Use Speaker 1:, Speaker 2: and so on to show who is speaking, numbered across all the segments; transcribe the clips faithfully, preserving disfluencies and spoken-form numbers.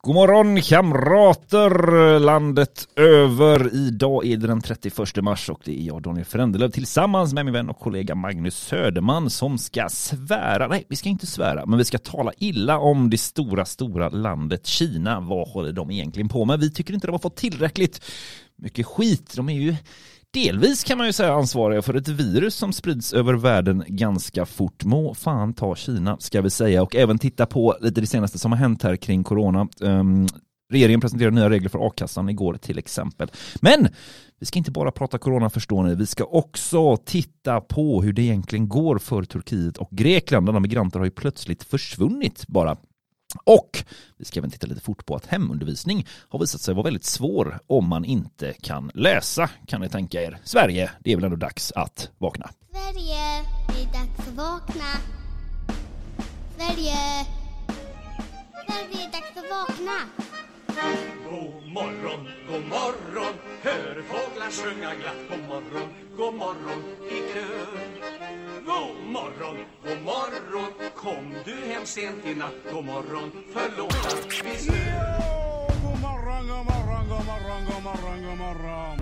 Speaker 1: God morgon kamrater, landet över. Idag är det den trettioförsta mars och det är jag, Daniel Frändelöv, tillsammans med min vän och kollega Magnus Söderman som ska svära. Nej, vi ska inte svära, men vi ska tala illa om det stora, stora landet Kina. Vad håller de egentligen på med? Vi tycker inte de har fått tillräckligt mycket skit. De är ju delvis, kan man ju säga, ansvariga för ett virus som sprids över världen ganska fort. Må fan ta Kina, ska vi säga. Och även titta på lite det senaste som har hänt här kring corona. Um, regeringen presenterade nya regler för a-kassan igår till exempel. Men vi ska inte bara prata corona, förstår ni. Vi ska också titta på hur det egentligen går för Turkiet och Grekland. Där migranter har ju plötsligt försvunnit bara. Och vi ska även titta lite fort på att hemundervisning har visat sig vara väldigt svår om man inte kan läsa. Kan ni tänka er? Sverige, det är väl ändå dags att vakna.
Speaker 2: Sverige, det är dags att vakna. Sverige, Sverige är dags att vakna.
Speaker 3: God morgon, god morgon, hör fåglar sjunga glatt. God morgon, god morgon i kör. God morgon, god morgon, kom du hem sent i natt. God morgon, förlåt att vi stör.
Speaker 4: God morgon, god morgon, god morgon, god morgon, god morgon.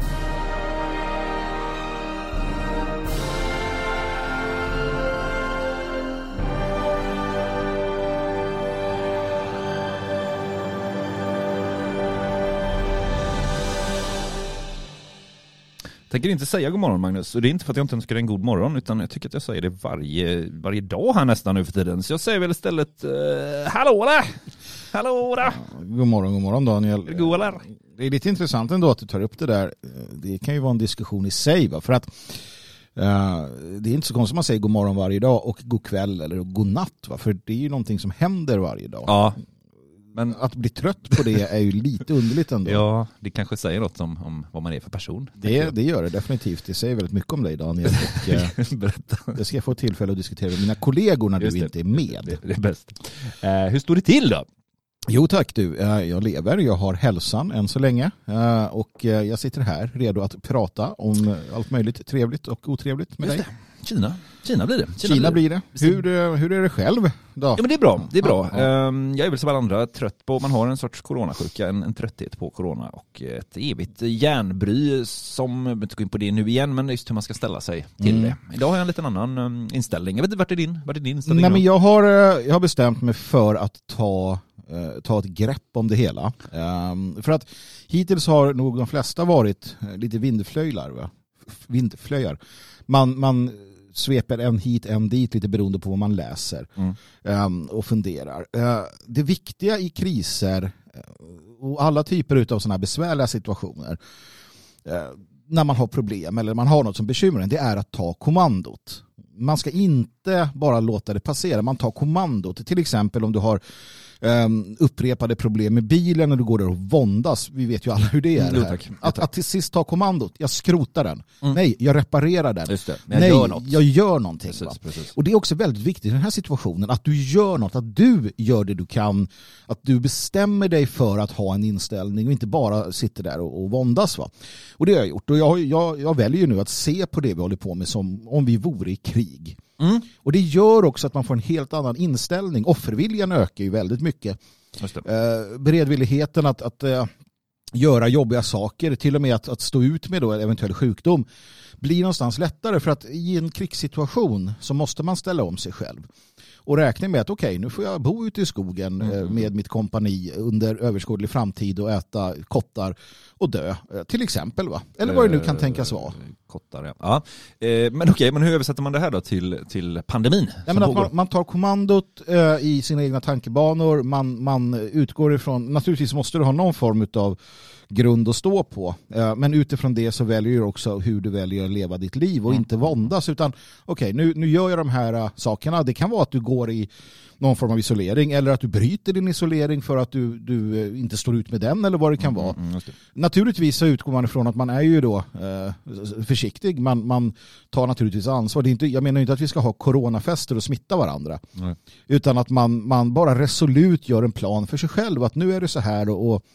Speaker 1: Jag tänker inte säga god morgon, Magnus. Och det är inte för att jag inte önskar en god morgon, utan jag tycker att jag säger det varje, varje dag här nästan nu för tiden. Så jag säger väl istället uh, hallå där! Hallå där!
Speaker 4: Ja, god morgon, god morgon Daniel.
Speaker 1: God eller?
Speaker 4: Det är lite intressant ändå att du tar upp det där. Det kan ju vara en diskussion i sig, va? För att uh, det är inte så konstigt att man säger god morgon varje dag och god kväll eller god natt, va? För det är ju någonting som händer varje dag.
Speaker 1: Ja. Men
Speaker 4: att bli trött på det är ju lite underligt ändå.
Speaker 1: Ja, det kanske säger något om, om vad man är för person.
Speaker 4: Det, det gör det definitivt. Det säger väldigt mycket om dig, Daniel. Och, eh, det ska jag få tillfälle att diskutera med mina kollegor när Just du det. inte är med.
Speaker 1: Det, det är bäst. Eh, hur står det till då?
Speaker 4: Jo tack du, jag lever, jag har hälsan än så länge och jag sitter här redo att prata om allt möjligt trevligt och otrevligt med
Speaker 1: Just
Speaker 4: dig.
Speaker 1: Det. Kina. Kina blir det.
Speaker 4: Kina, Kina blir det. Hur, hur är det själv då?
Speaker 1: Ja, men det är bra. Det är bra.
Speaker 4: Ja, ja.
Speaker 1: Jag är väl som alla andra trött på, man har en sorts coronasjuka, en, en trötthet på corona och ett evigt järnbry som, jag vill inte gå in på det nu igen, men just hur man ska ställa sig till mm. det. Idag har jag en liten annan um, inställning. Jag vet inte, vart är din, vart är din inställning?
Speaker 4: Nej, men jag har, jag har bestämt mig för att ta ta ett grepp om det hela. Um, för att hittills har nog de flesta varit lite vindflöjlar, va? Vindflöjar. Man, man sveper en hit, en dit lite beroende på vad man läser mm. um, och funderar. Uh, det viktiga i kriser och alla typer av sådana här besvärliga situationer uh, när man har problem eller man har något som bekymrar en, det är att ta kommandot. Man ska inte bara låta det passera. Man tar kommandot. Till exempel om du har Um, upprepade problem med bilen när du går där och våndas. Vi vet ju alla hur det är.
Speaker 1: Mm,
Speaker 4: här. Att, att till sist ta kommandot. Jag skrotar den. Mm. Nej, jag reparerar den.
Speaker 1: Just det. Men jag
Speaker 4: Nej,
Speaker 1: gör något.
Speaker 4: jag gör någonting.
Speaker 1: Precis, precis.
Speaker 4: Och det är också väldigt viktigt i den här situationen att du gör något. Att du gör det du kan. Att du bestämmer dig för att ha en inställning och inte bara sitter där och, och våndas. Va? Och det har jag gjort. Och jag, jag, jag väljer nu att se på det vi håller på med som om vi vore i krig. Mm. Och det gör också att man får en helt annan inställning. Offerviljan ökar ju väldigt mycket. Just det. Eh, beredvilligheten att, att eh, göra jobbiga saker, till och med att, att stå ut med då en eventuell sjukdom, blir någonstans lättare, för att i en krigssituation så måste man ställa om sig själv. Och räkna med att okej, okay, nu får jag bo ute i skogen mm. med mitt kompani under överskådlig framtid och äta kottar och dö, till exempel, va? Eller vad det nu kan tänkas vara.
Speaker 1: Kottar, ja. ja. Eh, men okej, okay, men hur översätter man det här då till, till pandemin?
Speaker 4: Ja, men att man, man tar kommandot eh, i sina egna tankebanor, man, man utgår ifrån, naturligtvis måste du ha någon form av grund att stå på. Men utifrån det så väljer du också hur du väljer att leva ditt liv och mm. inte våndas, utan okej, okay, nu, nu gör jag de här sakerna. Det kan vara att du går i någon form av isolering eller att du bryter din isolering för att du, du inte står ut med den eller vad det kan mm, vara. Mm, naturligtvis så utgår man ifrån att man är ju då eh, försiktig. Man, man tar naturligtvis ansvar. Det är inte, jag menar inte att vi ska ha coronafester och smitta varandra. Mm. Utan att man, man bara resolut gör en plan för sig själv. Att nu är det så här och, och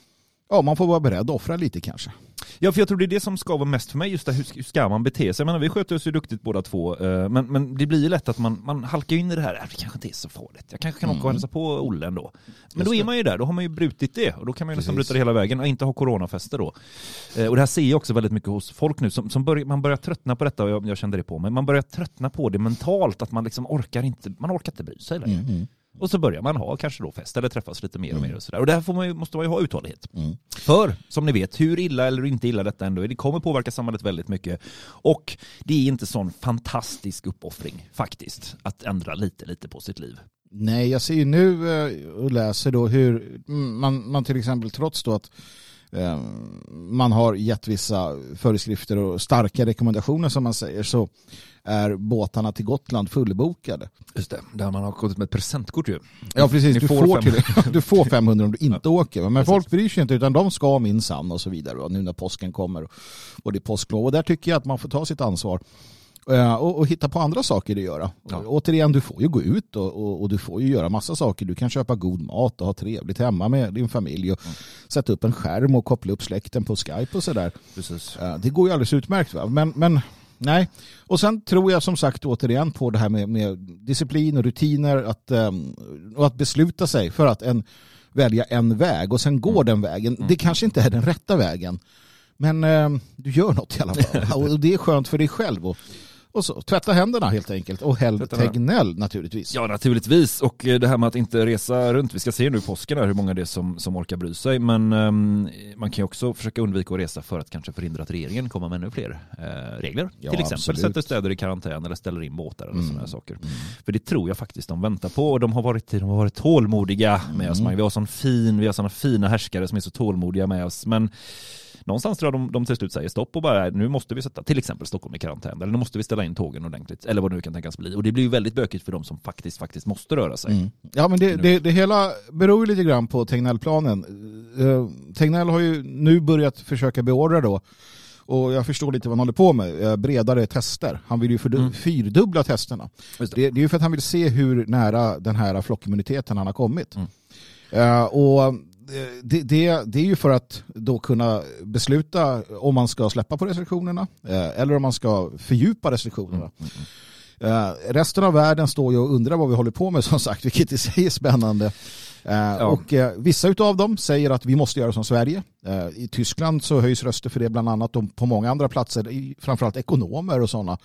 Speaker 4: ja, man får vara beredd att offra lite kanske.
Speaker 1: Ja, för jag tror det är det som ska vara mest för mig, just det, hur ska man bete sig? Jag menar, vi sköter oss ju duktigt båda två, men, men det blir ju lätt att man, man halkar in i det här, det kanske inte är så farligt. Jag kanske kan åka och hälsa på Olle ändå. Men då är man ju där, då har man ju brutit det, och då kan man ju nästan bryta det hela vägen och inte ha coronafester då. Och det här ser jag också väldigt mycket hos folk nu, som, som börjar, man börjar tröttna på detta, och jag, jag kände det på mig, man börjar tröttna på det mentalt, att man liksom orkar inte, man orkar inte bry sig längre. Mm. Och så börjar man ha kanske då fest eller träffas lite mer och mer och sådär. Och där får man ju, måste man ju ha uthållighet. Mm. För, som ni vet, hur illa eller inte illa detta ändå är, det kommer påverka samhället väldigt mycket. Och det är inte sån fantastisk uppoffring faktiskt, att ändra lite, lite på sitt liv.
Speaker 4: Nej, jag ser ju nu och läser då hur man, man till exempel, trots då att eh, man har gett vissa föreskrifter och starka rekommendationer som man säger, så är båtarna till Gotland fullbokade.
Speaker 1: Just det, där man har kommit med ett presentkort ju.
Speaker 4: Ja, precis. Du får, får till, du får femhundra om du inte ja. åker. Men precis. Folk bryr sig inte, utan de ska minsann och så vidare. Och nu när påsken kommer och det är påsklov. Och där tycker jag att man får ta sitt ansvar. Och, och hitta på andra saker att göra. Ja. Återigen, du får ju gå ut och, och, och du får ju göra massa saker. Du kan köpa god mat och ha trevligt hemma med din familj och mm. sätta upp en skärm och koppla upp släkten på Skype och sådär. Precis. Det går ju alldeles utmärkt. Va? Men, men nej. Och sen tror jag som sagt återigen på det här med, med disciplin och rutiner, att, um, och att besluta sig för att en, välja en väg och sen gå mm. den vägen. Mm. Det kanske inte är den rätta vägen, men um, du gör något i alla fall. Och det är skönt för dig själv. Och, och så, tvätta händerna helt enkelt. Och häll Tegnell naturligtvis.
Speaker 1: Ja, naturligtvis. Och det här med att inte resa runt. Vi ska se nu i påsken här hur många det är som, som orkar bry sig. Men um, man kan ju också försöka undvika att resa för att kanske förhindra att regeringen kommer med ännu fler uh, regler. Ja, till exempel absolut. Sätter städer i karantän eller ställer in båtar eller mm. sådana här saker. Mm. För det tror jag faktiskt de väntar på. Och de har varit, de har varit tålmodiga med mm. oss. Vi har sån fin, vi har såna fina härskare som är så tålmodiga med oss. Men någonstans tror jag de, de till slut säger stopp och bara, nu måste vi sätta till exempel Stockholm i karantän, eller nu måste vi ställa in tågen ordentligt, eller vad det nu kan tänkas bli. Och det blir ju väldigt bökigt för de som faktiskt faktiskt måste röra sig. Mm.
Speaker 4: Ja, men det, det, det hela beror ju lite grann på Tegnell-planen. Uh, Tegnell har ju nu börjat försöka beordra då, och jag förstår lite vad han håller på med, uh, bredare tester. Han vill ju fördu- mm. fyrdubbla testerna. Det. Det, det är ju för att han vill se hur nära den här flockimmuniteten han har kommit. Mm. Uh, och Det, det, det är ju för att då kunna besluta om man ska släppa på restriktionerna eh, eller om man ska fördjupa restriktionerna. Mm, mm. Eh, resten av världen står ju och undrar vad vi håller på med, som sagt, vilket i sig är spännande. Eh, ja. Och eh, vissa av dem säger att vi måste göra som Sverige. Eh, I Tyskland så höjs röster för det bland annat, och på många andra platser, i, framförallt ekonomer och sådana.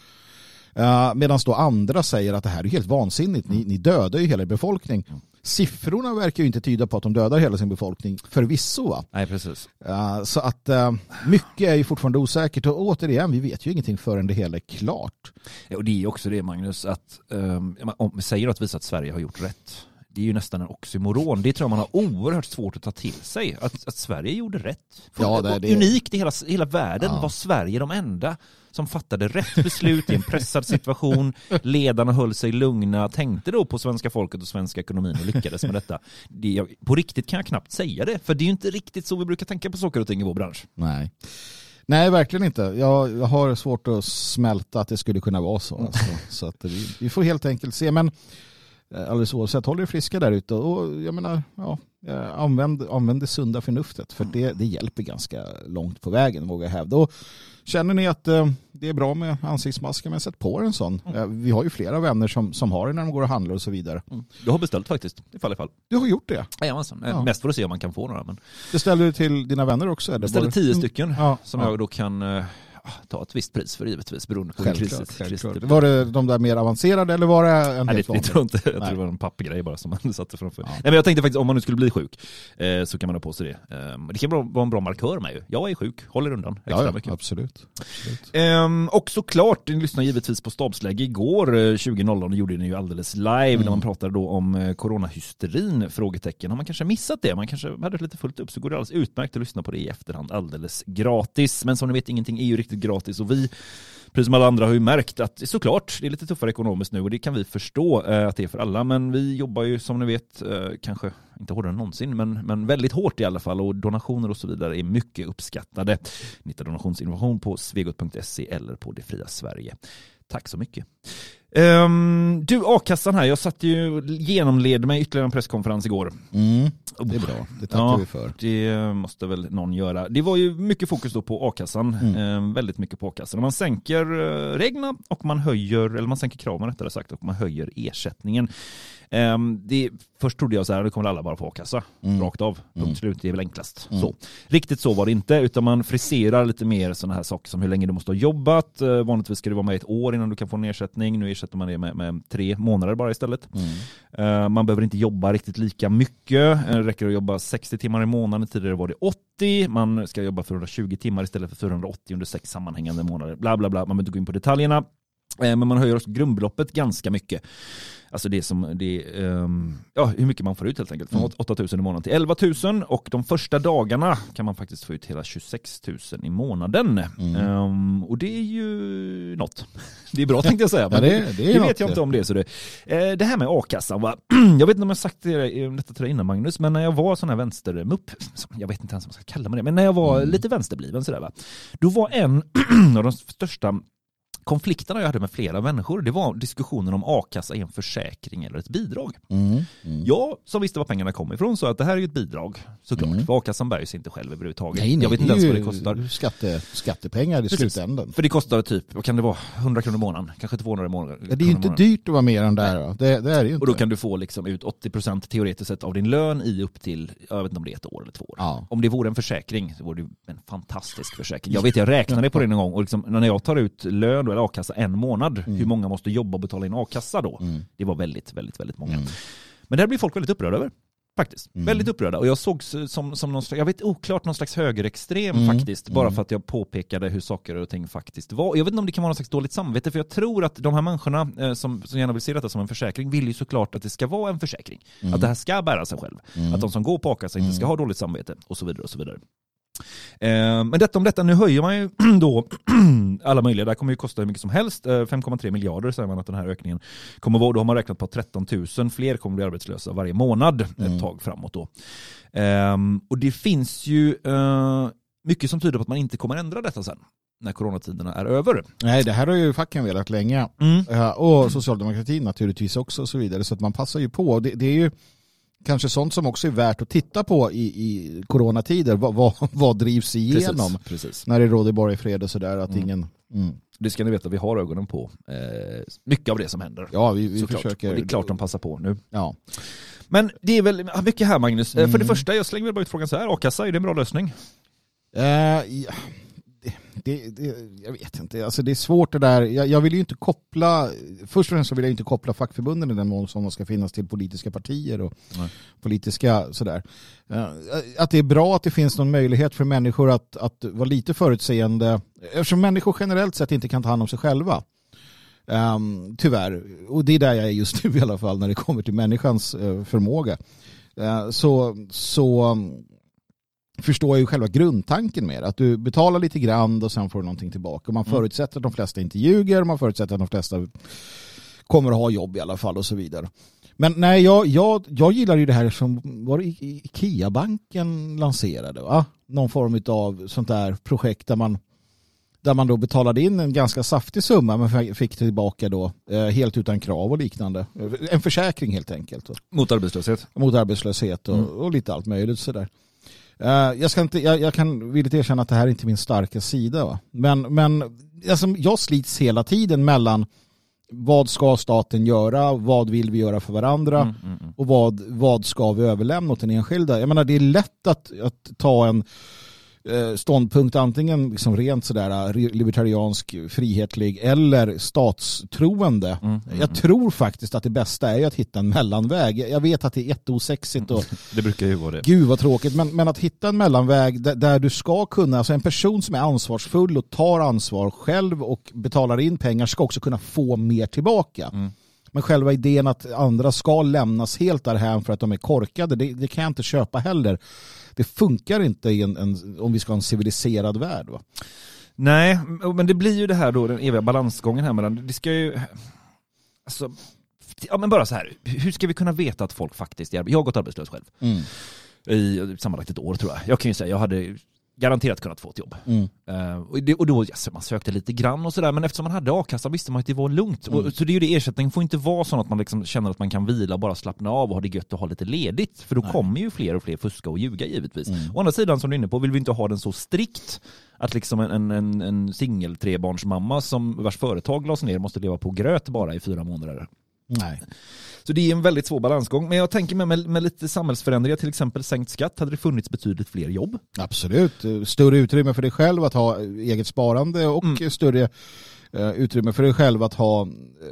Speaker 4: Uh, medan då andra säger att det här är helt vansinnigt. Ni, ni dödar ju hela befolkning. Mm. Siffrorna verkar ju inte tyda på att de dödar hela sin befolkning förvisso, va?
Speaker 1: Nej, precis.
Speaker 4: Uh, så att uh, mycket är ju fortfarande osäkert, och återigen, vi vet ju ingenting förrän det hela är klart.
Speaker 1: Ja, och det är också det, Magnus, att um, om vi säger att visa att Sverige har gjort rätt, det är ju nästan en oxymoron. Det tror jag man har oerhört svårt att ta till sig. Att, att Sverige gjorde rätt.
Speaker 4: Ja, det, det...
Speaker 1: Unikt i hela, hela världen ja. var Sverige de enda som fattade rätt beslut i en pressad situation. Ledarna höll sig lugna, tänkte då på svenska folket och svenska ekonomin och lyckades med detta. Det, på riktigt kan jag knappt säga det, för det är ju inte riktigt så vi brukar tänka på saker och ting i vår bransch.
Speaker 4: Nej. Nej, verkligen inte. Jag, jag har svårt att smälta att det skulle kunna vara så. Alltså. Så att vi, vi får helt enkelt se. Men alldeles oavsett, håll er friska där ute, och jag menar, ja, använd, använd det sunda förnuftet, för det, det hjälper ganska långt på vägen, vågar jag hävda. Och känner ni att eh, det är bra med ansiktsmasker, men sätt på en sån. Mm. Eh, vi har ju flera vänner som, som har det när de går och handlar och så vidare.
Speaker 1: Mm. Du har beställt faktiskt, i fall i fall.
Speaker 4: Du har gjort det?
Speaker 1: Jajamensan. Ja. Mest för att se om man kan få några. Men...
Speaker 4: Beställer du till dina vänner också? Eller?
Speaker 1: Beställer tio stycken
Speaker 4: mm. ja.
Speaker 1: som ja. jag då kan... Eh... ta ett visst pris för, givetvis, beroende på
Speaker 4: självklart, självklart. Var det de där mer avancerade, eller var det en
Speaker 1: Nej,
Speaker 4: helt
Speaker 1: det, det tror inte. Jag tror det var en pappgrej bara som man satte framför. Ja. Nej, men jag tänkte faktiskt, om man nu skulle bli sjuk eh, så kan man ha på sig det. Eh, det kan vara en bra markör med ju. Jag är sjuk, håller undan extra
Speaker 4: ja, ja,
Speaker 1: mycket.
Speaker 4: Absolut. absolut.
Speaker 1: Eh, och såklart, ni lyssnade givetvis på Stabsläge igår eh, tjugo noll noll. Det gjorde ni ju alldeles live mm. när man pratade då om eh, coronahysterin, frågetecken. Har man kanske missat det? Man kanske hade lite fullt upp, så går det alldeles utmärkt att lyssna på det i efterhand alldeles gratis. Men som ni vet, ingenting är ju riktigt gratis, och vi, precis som alla andra, har ju märkt att såklart det är lite tuffare ekonomiskt nu, och det kan vi förstå eh, att det är för alla, men vi jobbar ju som ni vet eh, kanske inte hårdare än någonsin, men, men väldigt hårt i alla fall, och donationer och så vidare är mycket uppskattade. Ni hittar donationsinformation på svegot punkt se eller på Det Fria Sverige. Tack så mycket. Um, du, A-kassan här, jag satt ju genomled med ytterligare en presskonferens igår.
Speaker 4: Mm, det är bra, det tackar
Speaker 1: ja,
Speaker 4: vi för.
Speaker 1: Det måste väl någon göra. Det var ju mycket fokus då på A-kassan,
Speaker 4: Mm.
Speaker 1: um, väldigt mycket på A-kassan. Man sänker uh, reglerna och man höjer, eller man sänker kraven rättare sagt, och man höjer ersättningen. Um, det, först trodde jag så här, det kommer alla bara få A-kassa,
Speaker 4: Mm.
Speaker 1: rakt av, punkt
Speaker 4: Mm.
Speaker 1: slut, det är väl enklast.
Speaker 4: Mm.
Speaker 1: Så. Riktigt så var det inte, utan man friserar lite mer sådana här saker som hur länge du måste ha jobbat. Uh, vanligtvis ska det vara med ett år innan du kan få en ersättning. Nu ersätter man det med, med tre månader bara istället.
Speaker 4: Mm.
Speaker 1: Uh, man behöver inte jobba riktigt lika mycket. Uh, det räcker att jobba sextio timmar i månaden. Tidigare var det åttio. Man ska jobba fyrahundratjugo timmar istället för fyrahundraåttio under sex sammanhängande månader. Bla bla bla. Man behöver inte gå in på detaljerna. Uh, men man höjer också grundbeloppet ganska mycket. Alltså det som det um, ja, hur mycket man får ut helt enkelt. Från
Speaker 4: Mm.
Speaker 1: åtta tusen i månaden till elva tusen. Och de första dagarna kan man faktiskt få ut hela tjugosex tusen i månaden.
Speaker 4: Mm.
Speaker 1: Um, och det är ju något. Det är bra tänkte jag säga.
Speaker 4: Ja,
Speaker 1: Men
Speaker 4: det,
Speaker 1: det,
Speaker 4: det, är
Speaker 1: det
Speaker 4: något,
Speaker 1: vet jag inte om det. Så det, eh, det här med A-kassan. Va? Jag vet inte om jag sagt det, detta till dig innan Magnus. Men när jag var sån här vänstermupp. Jag vet inte ens om jag ska kalla mig det. Men när jag var
Speaker 4: Mm.
Speaker 1: lite vänsterbliven sådär, va? Då var en av de största konflikterna jag hade med flera människor, det var diskussionen om A-kassa är en försäkring eller ett bidrag.
Speaker 4: Mm. Mm.
Speaker 1: Jag som visste var pengarna kom ifrån sa att det här är ju ett bidrag, såklart.
Speaker 4: Mm.
Speaker 1: För A-kassan bär sig inte själv överhuvudtaget.
Speaker 4: Nej, nej,
Speaker 1: jag vet
Speaker 4: det
Speaker 1: inte
Speaker 4: är
Speaker 1: ens vad det
Speaker 4: ju
Speaker 1: kostar.
Speaker 4: Skatte, skattepengar i
Speaker 1: Precis.
Speaker 4: slutändan.
Speaker 1: För det kostar typ, vad kan det vara, hundra kronor i månaden, kanske tvåhundra i månaden.
Speaker 4: Ja, det är ju inte dyrt att vara mer än där. Va? Det, det är det ju inte.
Speaker 1: Och då kan du få liksom ut åttio procent teoretiskt sett av din lön i upp till, jag vet inte om det är ett år eller två år.
Speaker 4: Ja.
Speaker 1: Om det vore en försäkring så vore det en fantastisk försäkring. Jag vet, jag räknade på det en gång och liksom, när jag tar ut lön eller A-kassa en månad,
Speaker 4: Mm.
Speaker 1: hur många måste jobba och betala in A-kassa då?
Speaker 4: Mm.
Speaker 1: Det var väldigt, väldigt, väldigt många.
Speaker 4: Mm.
Speaker 1: Men det här blir folk väldigt upprörda över. Faktiskt.
Speaker 4: Mm.
Speaker 1: Väldigt upprörda. Och jag såg som, som någon slags, jag vet oklart, någon slags högerextrem
Speaker 4: Mm.
Speaker 1: faktiskt. Bara
Speaker 4: Mm.
Speaker 1: för att jag påpekade hur saker och ting faktiskt var. Jag vet inte om det kan vara någon slags dåligt samvete. För jag tror att de här människorna eh, som, som gärna vill se detta som en försäkring vill ju såklart att det ska vara en försäkring.
Speaker 4: Mm.
Speaker 1: Att det här ska bära sig själv.
Speaker 4: Mm.
Speaker 1: Att de som går på A-kassa inte
Speaker 4: Mm.
Speaker 1: ska ha dåligt samvete. Och så vidare och så vidare. Eh, men detta om detta, nu höjer man ju då alla möjliga, det här kommer ju kosta hur mycket som helst, eh, fem komma tre miljarder säger man att den här ökningen kommer vara, då har man räknat på tretton tusen fler kommer bli arbetslösa varje månad
Speaker 4: Mm.
Speaker 1: ett tag framåt då. Eh, och det finns ju eh, mycket som tyder på att man inte kommer ändra detta sen när coronatiderna är över.
Speaker 4: Nej, det här har ju facken velat länge.
Speaker 1: Mm.
Speaker 4: Ja, och socialdemokratin naturligtvis också och så vidare. Så att man passar ju på. Det, det är ju kanske sånt som också är värt att titta på i, i coronatider. Vad, vad, vad drivs igenom
Speaker 1: Precis, precis.
Speaker 4: när det råder borgfred och sådär. Att
Speaker 1: Mm.
Speaker 4: ingen... Mm.
Speaker 1: Det ska ni veta, vi har ögonen på eh, mycket av det som händer.
Speaker 4: Ja, vi, vi
Speaker 1: Såklart.
Speaker 4: försöker...
Speaker 1: Och det är klart de passar på nu.
Speaker 4: Ja.
Speaker 1: Men det är väl mycket här Magnus. Mm. För det
Speaker 4: Mm.
Speaker 1: första, jag slänger väl bara ut frågan så här. A-kassa, är det en bra lösning?
Speaker 4: Eh, ja. Det, det, det, jag vet inte, alltså det är svårt det där. Jag, jag vill ju inte koppla, först och främst så vill jag inte koppla fackförbunden i den mån som de ska finnas till politiska partier och
Speaker 1: Nej.
Speaker 4: politiska sådär. Eh, Att det är bra att det finns någon möjlighet för människor att, att vara lite förutseende, eftersom människor generellt sett inte kan ta hand om sig själva. Um, tyvärr, och det är där jag är just nu i alla fall när det kommer till människans uh, förmåga. Uh, så så um, förstår jag ju själva grundtanken med det. Att du betalar lite grann och sen får du någonting tillbaka. Och man
Speaker 1: Mm.
Speaker 4: förutsätter att de flesta inte ljuger. Man förutsätter att de flesta kommer att ha jobb i alla fall och så vidare. Men nej, jag, jag, jag gillar ju det här som var det IKEA-banken lanserade. Va? Någon form av sånt där projekt där man, där man då betalade in en ganska saftig summa men fick tillbaka då eh, helt utan krav och liknande. En försäkring helt enkelt.
Speaker 1: Mot arbetslöshet?
Speaker 4: Mot arbetslöshet och,
Speaker 1: Mm.
Speaker 4: och lite allt möjligt sådär. Uh, jag, ska inte, jag, jag kan villigt erkänna att det här är inte min starka sida. Va? Men, men alltså, jag slits hela tiden mellan vad ska staten göra, vad vill vi göra för varandra
Speaker 1: Mm, mm, mm.
Speaker 4: och vad, vad ska vi överlämna åt den enskilda. Jag menar det är lätt att, att ta en eh, ståndpunkt antingen liksom rent sådär libertariansk, frihetlig eller statstroende.
Speaker 1: Mm, mm,
Speaker 4: Jag
Speaker 1: mm.
Speaker 4: tror faktiskt att det bästa är att hitta en mellanväg. Jag vet att det är jätteosexigt och
Speaker 1: Det brukar ju vara det.
Speaker 4: gud vad tråkigt, men, men att hitta en mellanväg där, där du ska kunna, alltså en person som är ansvarsfull och tar ansvar själv och betalar in pengar ska också kunna få mer tillbaka.
Speaker 1: Mm.
Speaker 4: Men själva idén att andra ska lämnas helt därhän för att de är korkade, det, det kan jag inte köpa heller. Det funkar inte i en, en, om vi ska ha en civiliserad värld. Va?
Speaker 1: Nej, men det blir ju det här då, den eviga balansgången här mellan, det ska ju, alltså, ja men bara så här, hur ska vi kunna veta att folk faktiskt är, jag har gått arbetslös själv
Speaker 4: Mm.
Speaker 1: i sammanlagt ett år tror jag. Jag kan ju säga, jag hade garanterat kunnat få ett jobb.
Speaker 4: Mm.
Speaker 1: Uh, och, det, och då yes, man sökte lite grann och sådär, men eftersom man hade a-kassa visste man att det var lugnt.
Speaker 4: Mm.
Speaker 1: Och, så det är ju det, ersättning får inte vara så att man liksom känner att man kan vila och bara slappna av och ha det gött och ha lite ledigt. För då
Speaker 4: Nej.
Speaker 1: kommer ju fler och fler fuska och ljuga givetvis.
Speaker 4: Mm.
Speaker 1: Å andra sidan, som du är inne på, vill vi inte ha den så strikt att liksom en, en, en singel trebarnsmamma som vars företag lades ner måste leva på gröt bara i fyra månader.
Speaker 4: Nej.
Speaker 1: Så det är en väldigt svår balansgång. Men jag tänker med, med, med lite samhällsförändringar, till exempel sänkt skatt, hade det funnits betydligt fler jobb.
Speaker 4: Absolut. Större utrymme för dig själv att ha eget sparande och mm. större uh, utrymme för dig själv att ha uh,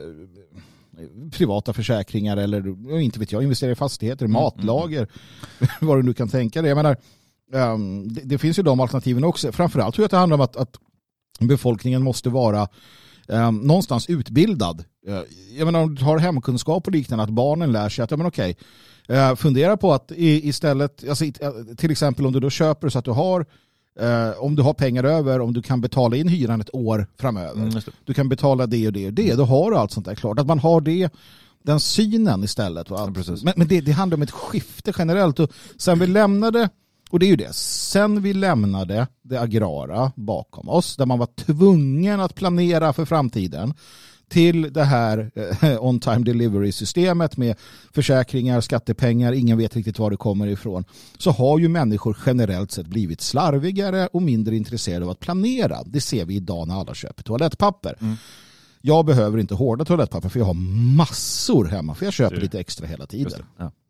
Speaker 4: privata försäkringar eller, inte vet jag, investera i fastigheter, mm. matlager, mm. vad du nu kan tänka dig. Jag menar, um, det, det finns ju de alternativen också. Framförallt tror jag att det handlar om att, att befolkningen måste vara Um, någonstans utbildad. Uh, jag menar, om du har hemkunskap och liknande, att barnen lär sig att, ja men okej, uh, fundera på att i, istället, alltså, till exempel om du då köper så att du har uh, om du har pengar över, om du kan betala in hyran ett år framöver, mm, du kan betala det och det och det, då har du allt sånt där klart. Att man har det, den synen istället. Ja, men men det, det handlar om ett skifte generellt. Och sen vi lämnade, och det är ju det, sen vi lämnade det agrara bakom oss, där man var tvungen att planera för framtiden, till det här eh, on-time delivery-systemet med försäkringar, skattepengar, ingen vet riktigt var det kommer ifrån, så har ju människor generellt sett blivit slarvigare och mindre intresserade av att planera. Det ser vi idag när alla köper toalettpapper. Mm. Jag behöver inte hårda toalettpapper för jag har massor hemma, för jag köper du. lite extra hela tiden.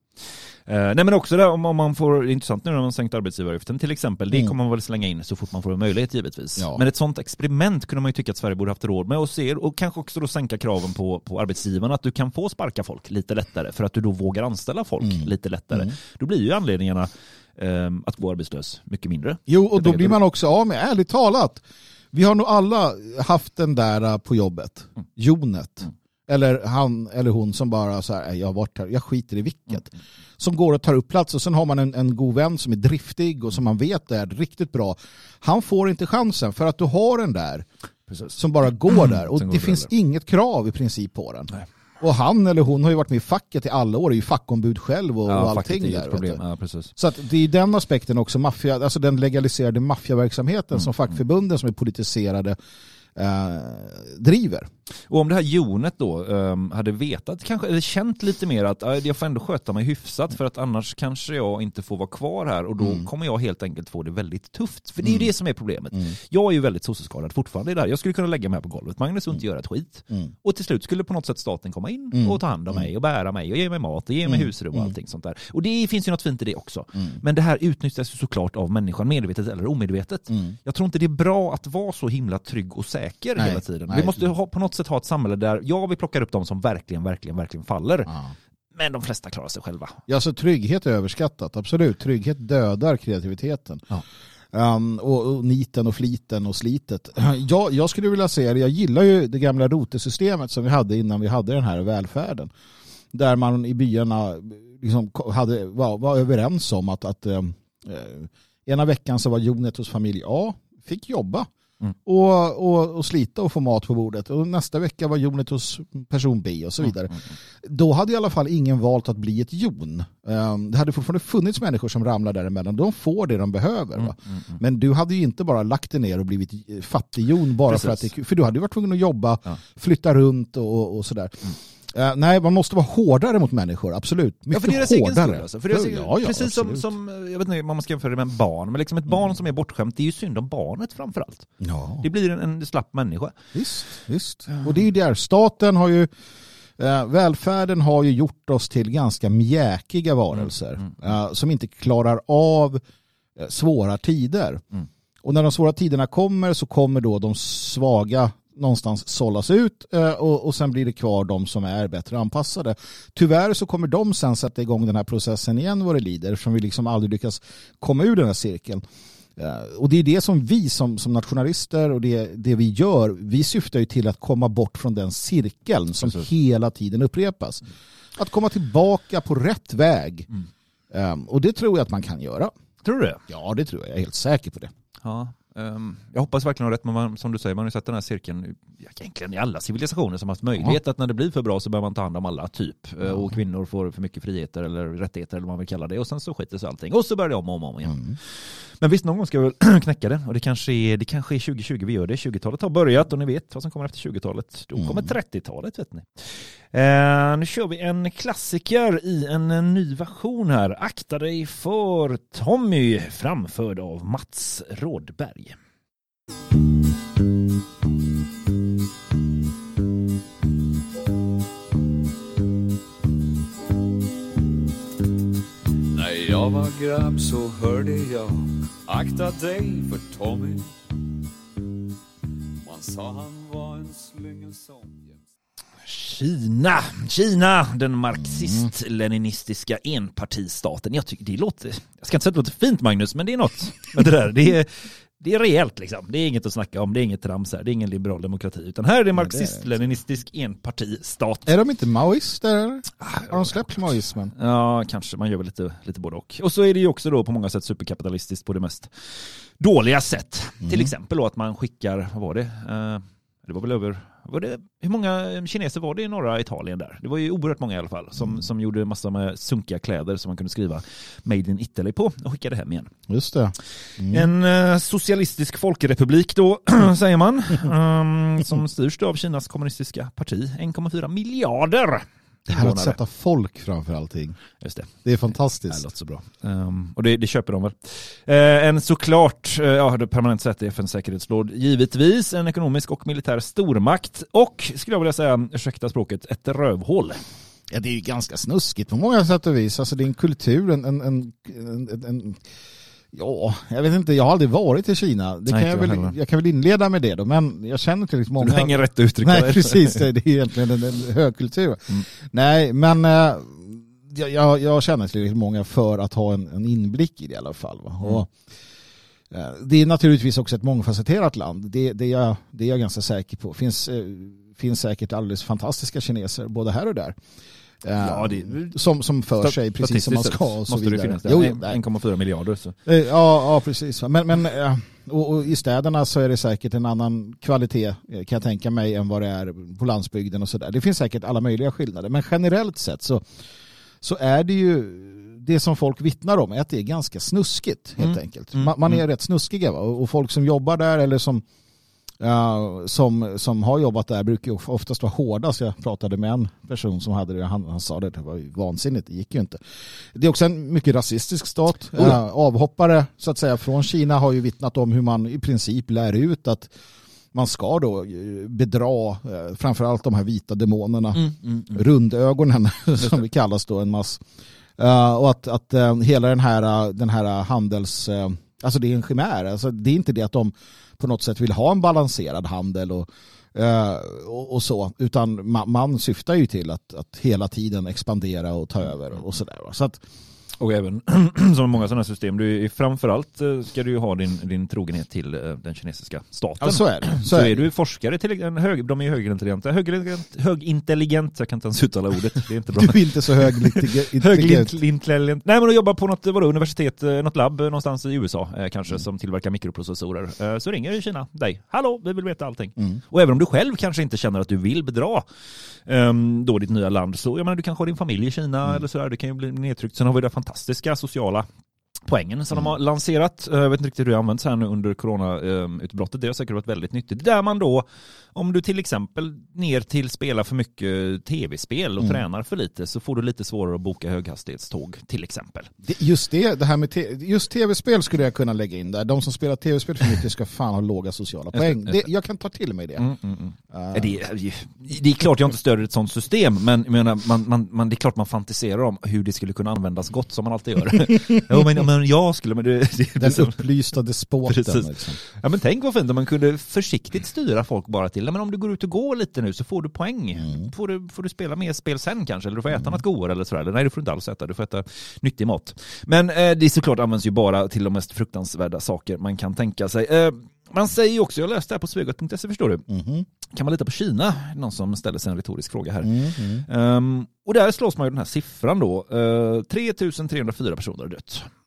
Speaker 1: Uh, nej men också där, om, om man får, det är intressant nu när man sänkt arbetsgivaravgiften till exempel, det mm. kommer man väl slänga in så fort man får en möjlighet givetvis. Ja. Men ett sånt experiment kunde man ju tycka att Sverige borde haft råd med, och se, och kanske också då sänka kraven på, på arbetsgivarna, att du kan få sparka folk lite lättare för att du då vågar anställa folk mm. lite lättare. Mm. Då blir ju anledningarna um, att gå arbetslös mycket mindre.
Speaker 4: Jo, och då blir man också av med, ärligt talat, vi har nog alla haft den där på jobbet, mm. Jonet. Mm. Eller han eller hon som bara så här, jag har varit här, jag skiter i vilket. Mm. Som går och tar upp plats, och sen har man en, en god vän som är driftig och som man vet är riktigt bra. Han får inte chansen för att du har den där. Precis. Som bara går där. Och det finns eller. inget krav i princip på den. Nej. Och han eller hon har ju varit med i facket i alla år, är ju fackombud själv och,
Speaker 1: ja,
Speaker 4: och allting där.
Speaker 1: Problem. Ja, precis.
Speaker 4: Så att det är den aspekten också, maffia, alltså den legaliserade maffiaverksamheten mm. som fackförbunden som är politiserade Uh, driver.
Speaker 1: Och om det här Jonet då um, hade vetat, kanske, eller känt lite mer att uh, jag får ändå sköta mig hyfsat, för att annars kanske jag inte får vara kvar här, och då mm. kommer jag helt enkelt få det väldigt tufft. För det är ju mm. det som är problemet. Mm. Jag är ju väldigt socialskadad fortfarande där. Jag skulle kunna lägga mig här på golvet, Magnus, och inte mm. göra ett skit. Mm. Och till slut skulle på något sätt staten komma in mm. och ta hand om mig och bära mig och ge mig mat och ge mig mm. husrum och allting sånt där. Och det finns ju något fint i det också. Mm. Men det här utnyttjas ju såklart av människan, medvetet eller omedvetet. Mm. Jag tror inte det är bra att vara så himla trygg och säker nej, hela tiden. Nej. Vi måste ha, på något sätt ha ett samhälle där, ja, vi plockar upp de som verkligen, verkligen, verkligen faller. Ja. Men de flesta klarar sig själva.
Speaker 4: Ja, så trygghet är överskattat, absolut. Trygghet dödar kreativiteten. Ja. Um, och, och niten och fliten och slitet. Jag, jag skulle vilja säga, jag gillar ju det gamla rotesystemet som vi hade innan vi hade den här välfärden. Där man i byarna liksom hade, var, var överens om att, att um, ena veckan så var Jonet hos familj A, fick jobba. Mm. Och, och, och slita och få mat på bordet. Och nästa vecka var Jonet hos person B och så vidare. Mm, mm, mm. Då hade i alla fall ingen valt att bli ett jon. Um, det hade fortfarande funnits människor som ramlar däremellan. De får det de behöver. Mm, va? Mm, mm. Men du hade ju inte bara lagt dig ner och blivit fattigjon bara Precis. för att det, för du hade ju varit tvungen att jobba, ja. flytta runt och, och sådär. Mm. Uh, nej, man måste vara hårdare mot människor, absolut. Mycket ja, för det är hårdare. Skull, alltså. För det är egen, ja, ja,
Speaker 1: precis som, som, jag vet inte om man ska jämföra det med en barn, men liksom ett barn mm. som är bortskämt, det är ju synd om barnet framförallt. Ja. Det blir en, en slapp människa.
Speaker 4: Visst, visst. Mm. Och det är ju där, staten har ju, uh, välfärden har ju gjort oss till ganska mjäkiga varelser mm. Mm. Uh, som inte klarar av uh, svåra tider. Mm. Och när de svåra tiderna kommer så kommer då de svaga någonstans sållas ut och, och sen blir det kvar de som är bättre anpassade. Tyvärr så kommer de sen sätta igång den här processen igen vad det lider, som vi liksom aldrig lyckas komma ur den här cirkeln. Och det är det som vi som, som nationalister och det, det vi gör, vi syftar ju till att komma bort från den cirkeln som Precis. hela tiden upprepas. Att komma tillbaka på rätt väg. Mm. Um, och det tror jag att man kan göra.
Speaker 1: Tror du det?
Speaker 4: Ja, det tror jag. Jag är helt säker på det.
Speaker 1: Ja. Um, jag hoppas verkligen ha rätt, men man, som du säger, man har ju sett den här cirkeln egentligen i alla civilisationer som har haft möjlighet ja. att när det blir för bra så bör man ta hand om alla typ ja. och kvinnor får för mycket friheter eller rättigheter eller vad man vill kalla det, och sen så skiter sig allting och så börjar det om och om, om igen. Mm. Men visst, någon gång ska vi väl knäcka det. Och det kanske, är, det kanske är tjugo tjugo vi gör det. tjugotalet har börjat och ni vet vad som kommer efter tjugotalet. Då kommer trettiotalet, vet ni. Eh, nu kör vi en klassiker i en, en ny version här. Akta dig för Tommy, framförd av Mats Rådberg.
Speaker 5: När jag var grabb så hörde jag akta dig för Tommy. Man sa han var en slyngelson.
Speaker 1: Kina, Kina, den marxist-leninistiska enpartistaten. Jag tycker det låter, jag ska inte säga att det låter fint, Magnus, men det är något med det där. Det är, det är rejält liksom. Det är inget att snacka om, det är inget trams här. Det är ingen liberal demokrati, utan här är det marxist-leninistisk enpartistat.
Speaker 4: Är de inte maoister? Har de släppt maoismen?
Speaker 1: Ja, kanske. Man gör väl lite, lite både och. Och så är det ju också då på många sätt superkapitalistiskt på det mest dåliga sätt. Mm. Till exempel då att man skickar, vad var det? Uh, det var väl över... Var det, hur många kineser var det i norra Italien där? Det var ju oerhört många i alla fall som, mm. som gjorde massa med sunkiga kläder som man kunde skriva Made in Italy på och skickade hem igen.
Speaker 4: Just det. Mm.
Speaker 1: En uh, socialistisk folkrepublik då, säger man, um, som styrs då av Kinas kommunistiska parti. en komma fyra miljarder.
Speaker 4: Det här att sätta folk framför allting.
Speaker 1: Just det.
Speaker 4: Det är fantastiskt.
Speaker 1: Det låter så bra. Um, och det, det köper de väl. Uh, en såklart, uh, ja, det permanent sätt i F N:s säkerhetsråd. Givetvis en ekonomisk och militär stormakt. Och, skulle jag vilja säga, ursäkta språket, ett rövhål.
Speaker 4: Ja, det är ju ganska snuskigt på många sätt och vis. Alltså det är en kultur, en... en, en, en, en ja, jag vet inte, jag har aldrig varit i Kina. Det
Speaker 1: Nej,
Speaker 4: kan jag, väl, jag kan väl inleda med det då, men jag känner till liksom många...
Speaker 1: Du hänger rätt uttryck.
Speaker 4: Nej, precis, det är egentligen en, en högkultur. Mm. Nej, men äh, jag, jag känner till många för att ha en, en inblick i det i alla fall. Va? Mm. Och, äh, det är naturligtvis också ett mångfacetterat land. Det, det, är, jag, det är jag ganska säker på. Det finns, äh, finns säkert alldeles fantastiska kineser, både här och där. Ja, det, som, som för sig precis som man ska och så
Speaker 1: måste
Speaker 4: vidare.
Speaker 1: Det finnas jo, en komma fyra miljarder. Så.
Speaker 4: Ja, ja, precis. Men, men och, och i städerna så är det säkert en annan kvalitet, kan jag tänka mig, än vad det är på landsbygden och sådär. Det finns säkert alla möjliga skillnader. Men generellt sett så, så är det ju det som folk vittnar om är att det är ganska snuskigt helt mm. enkelt. Man, man är mm. rätt snuskiga, va? Och folk som jobbar där eller som Uh, som, som har jobbat där brukar ju oftast vara hårda. Så jag pratade med en person som hade det. Han, han sa det, det var ju vansinnigt, det gick ju inte. Det är också en mycket rasistisk stat. Uh, avhoppare så att säga från Kina har ju vittnat om hur man i princip lär ut att man ska då bedra uh, framförallt de här vita demonerna, mm, mm, mm. rundögonen som vi kallas då en mass. Uh, och att, att uh, hela den här, den här handels... Uh, alltså det är en chimär. Alltså det är inte det att de på något sätt vill ha en balanserad handel och, uh, och, och så. Utan man, man syftar ju till att, att hela tiden expandera och ta över och sådär. Så att,
Speaker 1: och även som många sådana system, du är, framförallt ska du ju ha din, din trogenhet till den kinesiska staten.
Speaker 4: Ja, så är det. Så,
Speaker 1: så
Speaker 4: är,
Speaker 1: är du forskare till en hög, de är högintelligenta. Högintelligent, högintelligent, jag kan inte ens uttala ordet. Det är inte bra.
Speaker 4: Du är inte så högintelligent.
Speaker 1: högintelligent. Nej, men du jobbar på något vadå, universitet, något labb någonstans i U S A eh, kanske, mm. som tillverkar mikroprocessorer. Eh, så ringer ju Kina dig. Hallå, vi vill veta allting. Mm. Och även om du själv kanske inte känner att du vill bedra eh, då ditt nya land, så jag menar, du kanske har din familj i Kina mm. eller sådär, det kan ju bli nedtryckt. Sen har vi det fantastiska sociala poängen som mm. de har lanserat. Jag vet inte riktigt hur det används här nu under coronautbrottet. Det har säkert varit väldigt nyttigt. Där man då, om du till exempel ner till spelar för mycket tv-spel och mm. tränar för lite, så får du lite svårare att boka höghastighetståg till exempel.
Speaker 4: Det, just det, det här med te- just tv-spel skulle jag kunna lägga in där. De som spelar tv-spel för mycket ska fan ha låga sociala poäng. Det, jag kan ta till mig det. Mm, mm, mm. Uh.
Speaker 1: Det, är, det är klart jag inte stöder ett sånt system, men menar, man, man, man, det är klart man fantiserar om hur det skulle kunna användas gott, som man alltid gör. ja, men, men jag skulle... Men det, det,
Speaker 4: Den det, upplysta despoten. Liksom.
Speaker 1: Ja, men tänk vad fint om man kunde försiktigt styra folk bara till. Men om du går ut och går lite nu så får du poäng. Mm. Får, du, får du spela mer spel sen kanske, eller du får äta mm. något godare eller sådär. Nej, du får inte alls äta, du får äta nyttig mat. Men eh, det är såklart används ju bara till de mest fruktansvärda saker man kan tänka sig. Eh, man säger ju också, jag läste här på svegot punkt se, förstår du. Mm. Kan man lita på Kina? Någon som ställer sig en retorisk fråga här. Mm. Mm. Um, och där slås man ju den här siffran då. Uh, tre tusen trehundrafyra personer har dött.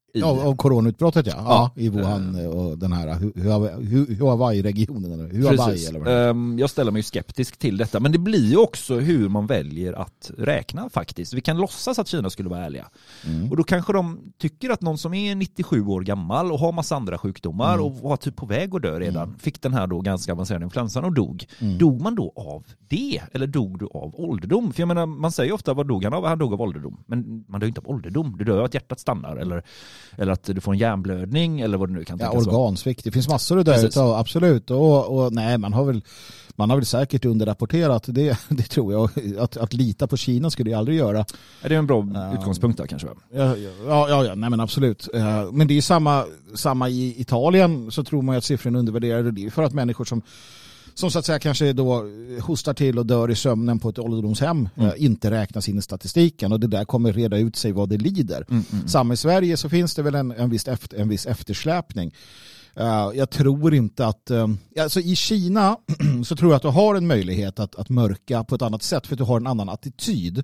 Speaker 1: I,
Speaker 4: Av, av coronautbrottet, ja.
Speaker 1: Ja.
Speaker 4: ja. I Wuhan och den här Huawei-regionen. Eller Huawei, eller vad det är.
Speaker 1: Um, jag ställer mig skeptisk till detta. Men det blir ju också hur man väljer att räkna faktiskt. Vi kan låtsas att Kina skulle vara ärliga. Mm. Och då kanske de tycker att någon som är nittiosju år gammal och har massa andra sjukdomar mm. och var typ på väg att dö redan, mm. fick den här då ganska avancerade influensan och dog. Mm. Dog man då av det? Eller dog du av ålderdom? För jag menar, man säger ofta, vad dog han av? Han dog av ålderdom. Men man dör inte av ålderdom. Du dör av att hjärtat stannar eller, eller att du får en hjärnblödning eller vad det nu kan tänkas
Speaker 4: vara. Ja, organsvikt. Det finns massor där utav, absolut. Och, och nej, man har väl man har väl säkert underrapporterat det, det tror jag. Att, att lita på Kina skulle jag aldrig göra.
Speaker 1: Är det en bra uh, utgångspunkt där kanske?
Speaker 4: Ja, ja, ja, ja nej men absolut. Uh, men det är samma, samma i Italien, så tror man ju att siffran är undervärderade. Det är för att människor som som så att säga kanske då hostar till och dör i sömnen på ett ålderdomshem mm. äh, inte räknas in i statistiken, och det där kommer reda ut sig vad det lider. Mm, mm. Samma i Sverige så finns det väl en, en, viss, efter, en viss eftersläpning. Uh, jag tror inte att uh, alltså i Kina så tror jag att du har en möjlighet att, att mörka på ett annat sätt, för att du har en annan attityd.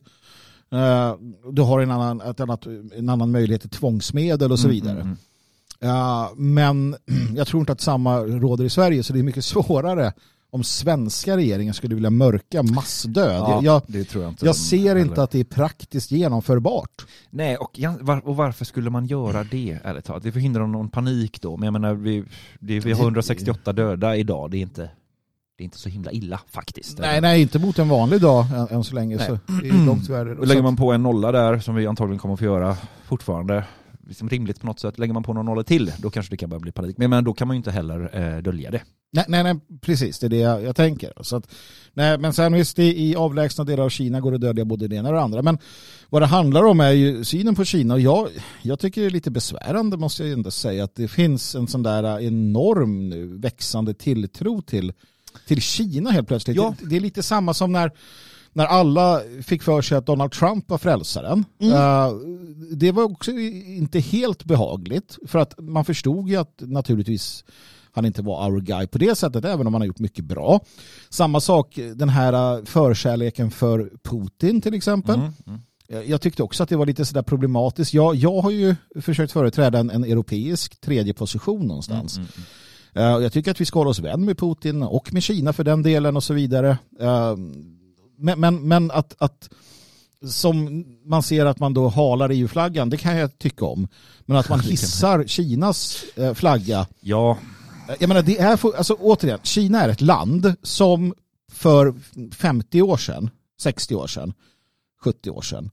Speaker 4: Uh, du har en annan, ett annat, en annan möjlighet till tvångsmedel och så vidare. Mm, mm. Uh, men jag tror inte att samma råder i Sverige, så det är mycket svårare om svenska regeringen skulle vilja mörka massdöd.
Speaker 1: Ja,
Speaker 4: jag
Speaker 1: det tror jag inte.
Speaker 4: Jag ser heller. Inte att det är praktiskt genomförbart.
Speaker 1: Nej, och, och varför skulle man göra det? Ärligt talat? Det förhindrar någon panik då. Men jag menar, vi, det, vi har hundrasextioåtta döda idag. Det är inte, det är inte så himla illa faktiskt.
Speaker 4: Nej, nej, inte mot en vanlig dag än, än så länge. Så det är långt värre.
Speaker 1: Och lägger man på en nolla där, som vi antagligen kommer att få göra fortfarande, liksom rimligt på något sätt, lägger man på någon nolla till, då kanske det kan börja bli panik. Men, men då kan man ju inte heller eh, dölja det.
Speaker 4: Nej, nej, nej, precis. Det är det jag, jag tänker. Så att, nej, men sen visst, i avlägsna delar av Kina går det att dölja både det ena och det andra. Men vad det handlar om är ju synen på Kina. Och jag, jag tycker det är lite besvärande, måste jag ändå säga, att det finns en sån där enorm nu växande tilltro till, till Kina helt plötsligt. Ja. Det, det är lite samma som när När alla fick för sig att Donald Trump var frälsaren. Mm. Uh, det var också inte helt behagligt. För att man förstod ju att naturligtvis han inte var our guy på det sättet, även om han har gjort mycket bra. Samma sak, den här förkärleken för Putin till exempel. Mm. Mm. Jag tyckte också att det var lite sådär problematiskt. Jag, jag har ju försökt företräda en, en europeisk tredje position någonstans. Mm. Mm. Uh, jag tycker att vi ska hålla oss vän med Putin och med Kina för den delen och så vidare. Uh, Men, men, men att, att som man ser att man då halar E U-flaggan, det kan jag tycka om. Men att man hissar Kinas flagga.
Speaker 1: Ja.
Speaker 4: Jag menar, det är för, alltså återigen, Kina är ett land som för femtio år sedan, sextio år sedan, sjuttio år sedan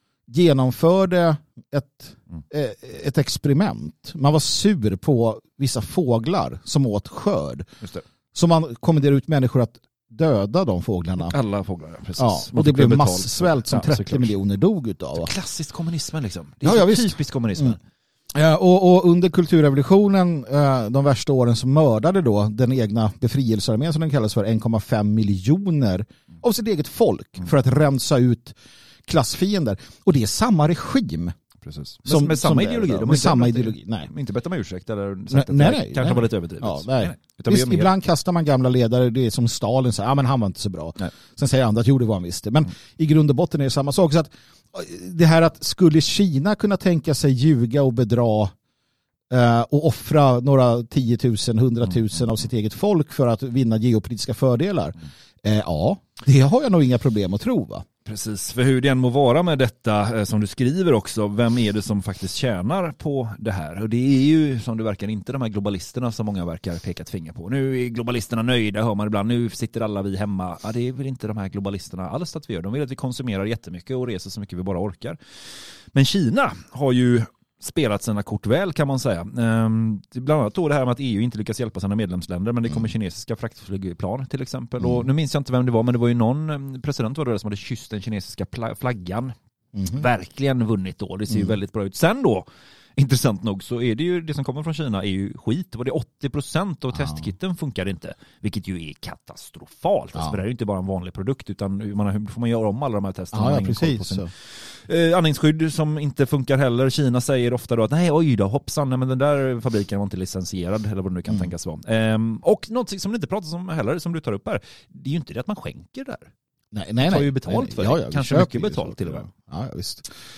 Speaker 4: genomförde ett, mm. ett experiment. Man var sur på vissa fåglar som åt skörd. Just det. Så man kommenderade ut människor att döda de fåglarna.
Speaker 1: Alla fåglar, ja, precis.
Speaker 4: Ja, och det blev massvält som ja, trettio såklart. Miljoner dog utav.
Speaker 1: Klassiskt kommunismen liksom. Det är
Speaker 4: ja, ja,
Speaker 1: typiskt kommunismen. Mm.
Speaker 4: Ja, och, och under kulturrevolutionen, de värsta åren, så mördade då den egna befrielsearmén, som den kallas för, en komma fem miljoner av sitt eget folk för att rensa ut klassfiender. Och det är samma regim.
Speaker 1: Precis. Som, med, med samma som ideologi. De
Speaker 4: med samma ideologi, nej.
Speaker 1: Inte bett om ursäkt eller sagt
Speaker 4: nej,
Speaker 1: att det
Speaker 4: nej,
Speaker 1: kanske
Speaker 4: nej.
Speaker 1: var lite överdrivet.
Speaker 4: Ja, nej. Nej, nej. Visst, ibland kastar man gamla ledare, det är som Stalin säger, ja men han var inte så bra. Nej. Sen säger andra att jo, det var han visst. Men mm. i grund och botten är det samma sak. Så att det här att skulle Kina kunna tänka sig ljuga och bedra eh, och offra några tiotusen, hundratusen mm. av sitt eget folk för att vinna geopolitiska fördelar. Mm. Eh, ja, det har jag nog inga problem att tro, va?
Speaker 1: Precis, för hur det än må vara med detta, eh, som du skriver också, vem är det som faktiskt tjänar på det här? Och det är ju, som det verkar, inte de här globalisterna som många verkar peka ett finger på. Nu är globalisterna nöjda, hör man ibland, nu sitter alla vi hemma. Ja, det är väl inte de här globalisterna alls att vi gör. De vill att vi konsumerar jättemycket och reser så mycket vi bara orkar. Men Kina har ju spelat sina kort väl, kan man säga. Ehm, bland annat då det här med att E U inte lyckas hjälpa sina medlemsländer, men det kommer kinesiska fraktflygplan till exempel. Mm. Och nu minns jag inte vem det var, men det var ju någon president var det som hade kysst den kinesiska flaggan. Mm. Verkligen vunnit då. Det ser ju mm. väldigt bra ut. Sen då, intressant nog, så är det ju det som kommer från Kina är ju skit. Det var det åttio procent av ja. testkitten funkar inte, vilket ju är katastrofalt. Ja. Alltså, för det är ju inte bara en vanlig produkt, utan man, hur får man göra om alla de här testerna?
Speaker 4: Ja, ja precis.
Speaker 1: Eh, andningsskydd som inte funkar heller. Kina säger ofta då att nej, oj då, hoppsan, nej, men den där fabriken var inte licensierad, eller vad det nu kan mm. tänkas vara. Eh, och något som det inte pratas om heller, som du tar upp här, det är ju inte det att man skänker där.
Speaker 4: Nej, nej, nej.
Speaker 1: tar ju betalt
Speaker 4: nej,
Speaker 1: för
Speaker 4: ja,
Speaker 1: det.
Speaker 4: ja,
Speaker 1: kanske mycket betalt till och med.
Speaker 4: Ja, ja, visst.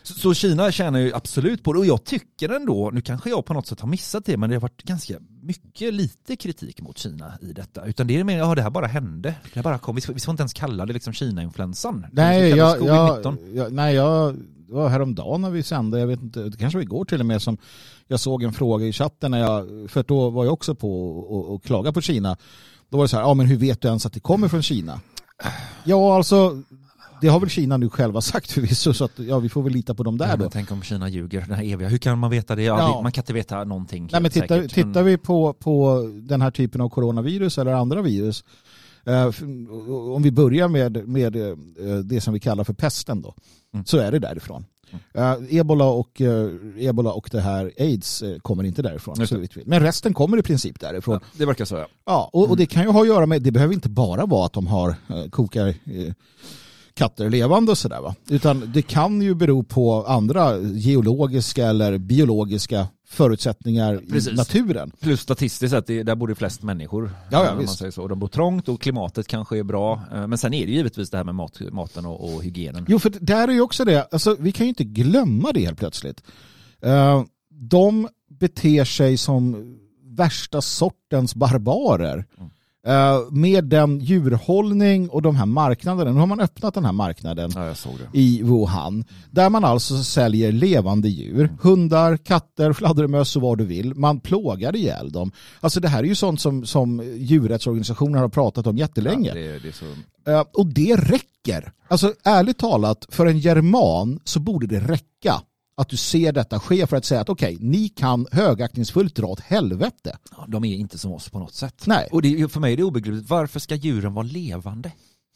Speaker 1: Så, så Kina tjänar ju absolut på det, och jag tycker ändå, nu kanske jag på något sätt har missat det, men det har varit ganska mycket lite kritik mot Kina i detta. Utan det är mer, ja det här bara hände. Det här bara kom, vi ska, vi ska inte ens kalla det liksom Kina-influensan.
Speaker 4: Nej, jag, jag, jag, nej jag, det var häromdagen när vi sände, jag vet inte, det kanske igår till och med, som jag såg en fråga i chatten, när jag, för då var jag också på och, och klaga på Kina. Då var det så här, ja men hur vet du ens att det kommer från Kina? Ja, alltså... Det har väl Kina nu själva sagt förvisso, så att ja, vi får väl lita på dem där ja, då.
Speaker 1: Tänk om Kina ljuger, den här eviga. Hur kan man veta det? Ja, ja. Man kan inte veta någonting.
Speaker 4: Nej, men titta, säkert, tittar men... vi på, på den här typen av coronavirus eller andra virus. Eh, om vi börjar med, med eh, det som vi kallar för pesten då, mm. så är det därifrån. Mm. Uh, Ebola, och, uh, Ebola och det här AIDS uh, kommer inte därifrån. Så vitt vi. Men resten kommer i princip därifrån.
Speaker 1: Ja, det verkar så, ja.
Speaker 4: Ja, och, mm. och det kan ju ha att göra med, det behöver inte bara vara att de har uh, kokar... Uh, katter levande och sådär, va? Utan det kan ju bero på andra geologiska eller biologiska förutsättningar Precis. i naturen.
Speaker 1: Plus statistiskt sett, där bor det flest människor.
Speaker 4: Ja, ja,
Speaker 1: man
Speaker 4: visst.
Speaker 1: säger så. Och de bor trångt och klimatet kanske är bra. Men sen är det givetvis det här med mat, maten och, och hygienen.
Speaker 4: Jo, för där är ju också det. Alltså, vi kan ju inte glömma det helt plötsligt. Uh, de beter sig som värsta sortens barbarer. Mm. Uh, med den djurhållning och de här marknaderna. Nu har man öppnat den här marknaden
Speaker 1: ja, jag såg det.
Speaker 4: i Wuhan. Där man alltså säljer levande djur. Mm. Hundar, katter, fladdermöss och vad du vill. Man plågar ihjäl dem. Alltså det här är ju sånt som, som djurrättsorganisationer har pratat om jättelänge.
Speaker 1: Ja, det, det är så...
Speaker 4: uh, och det räcker. Alltså ärligt talat, för en german så borde det räcka att du ser detta ske för att säga att okej, okay, ni kan högaktningsfullt dra åt helvete.
Speaker 1: Ja, de är inte som oss på något sätt.
Speaker 4: Nej.
Speaker 1: Och det, för mig är det obegripligt. Varför ska djuren vara levande?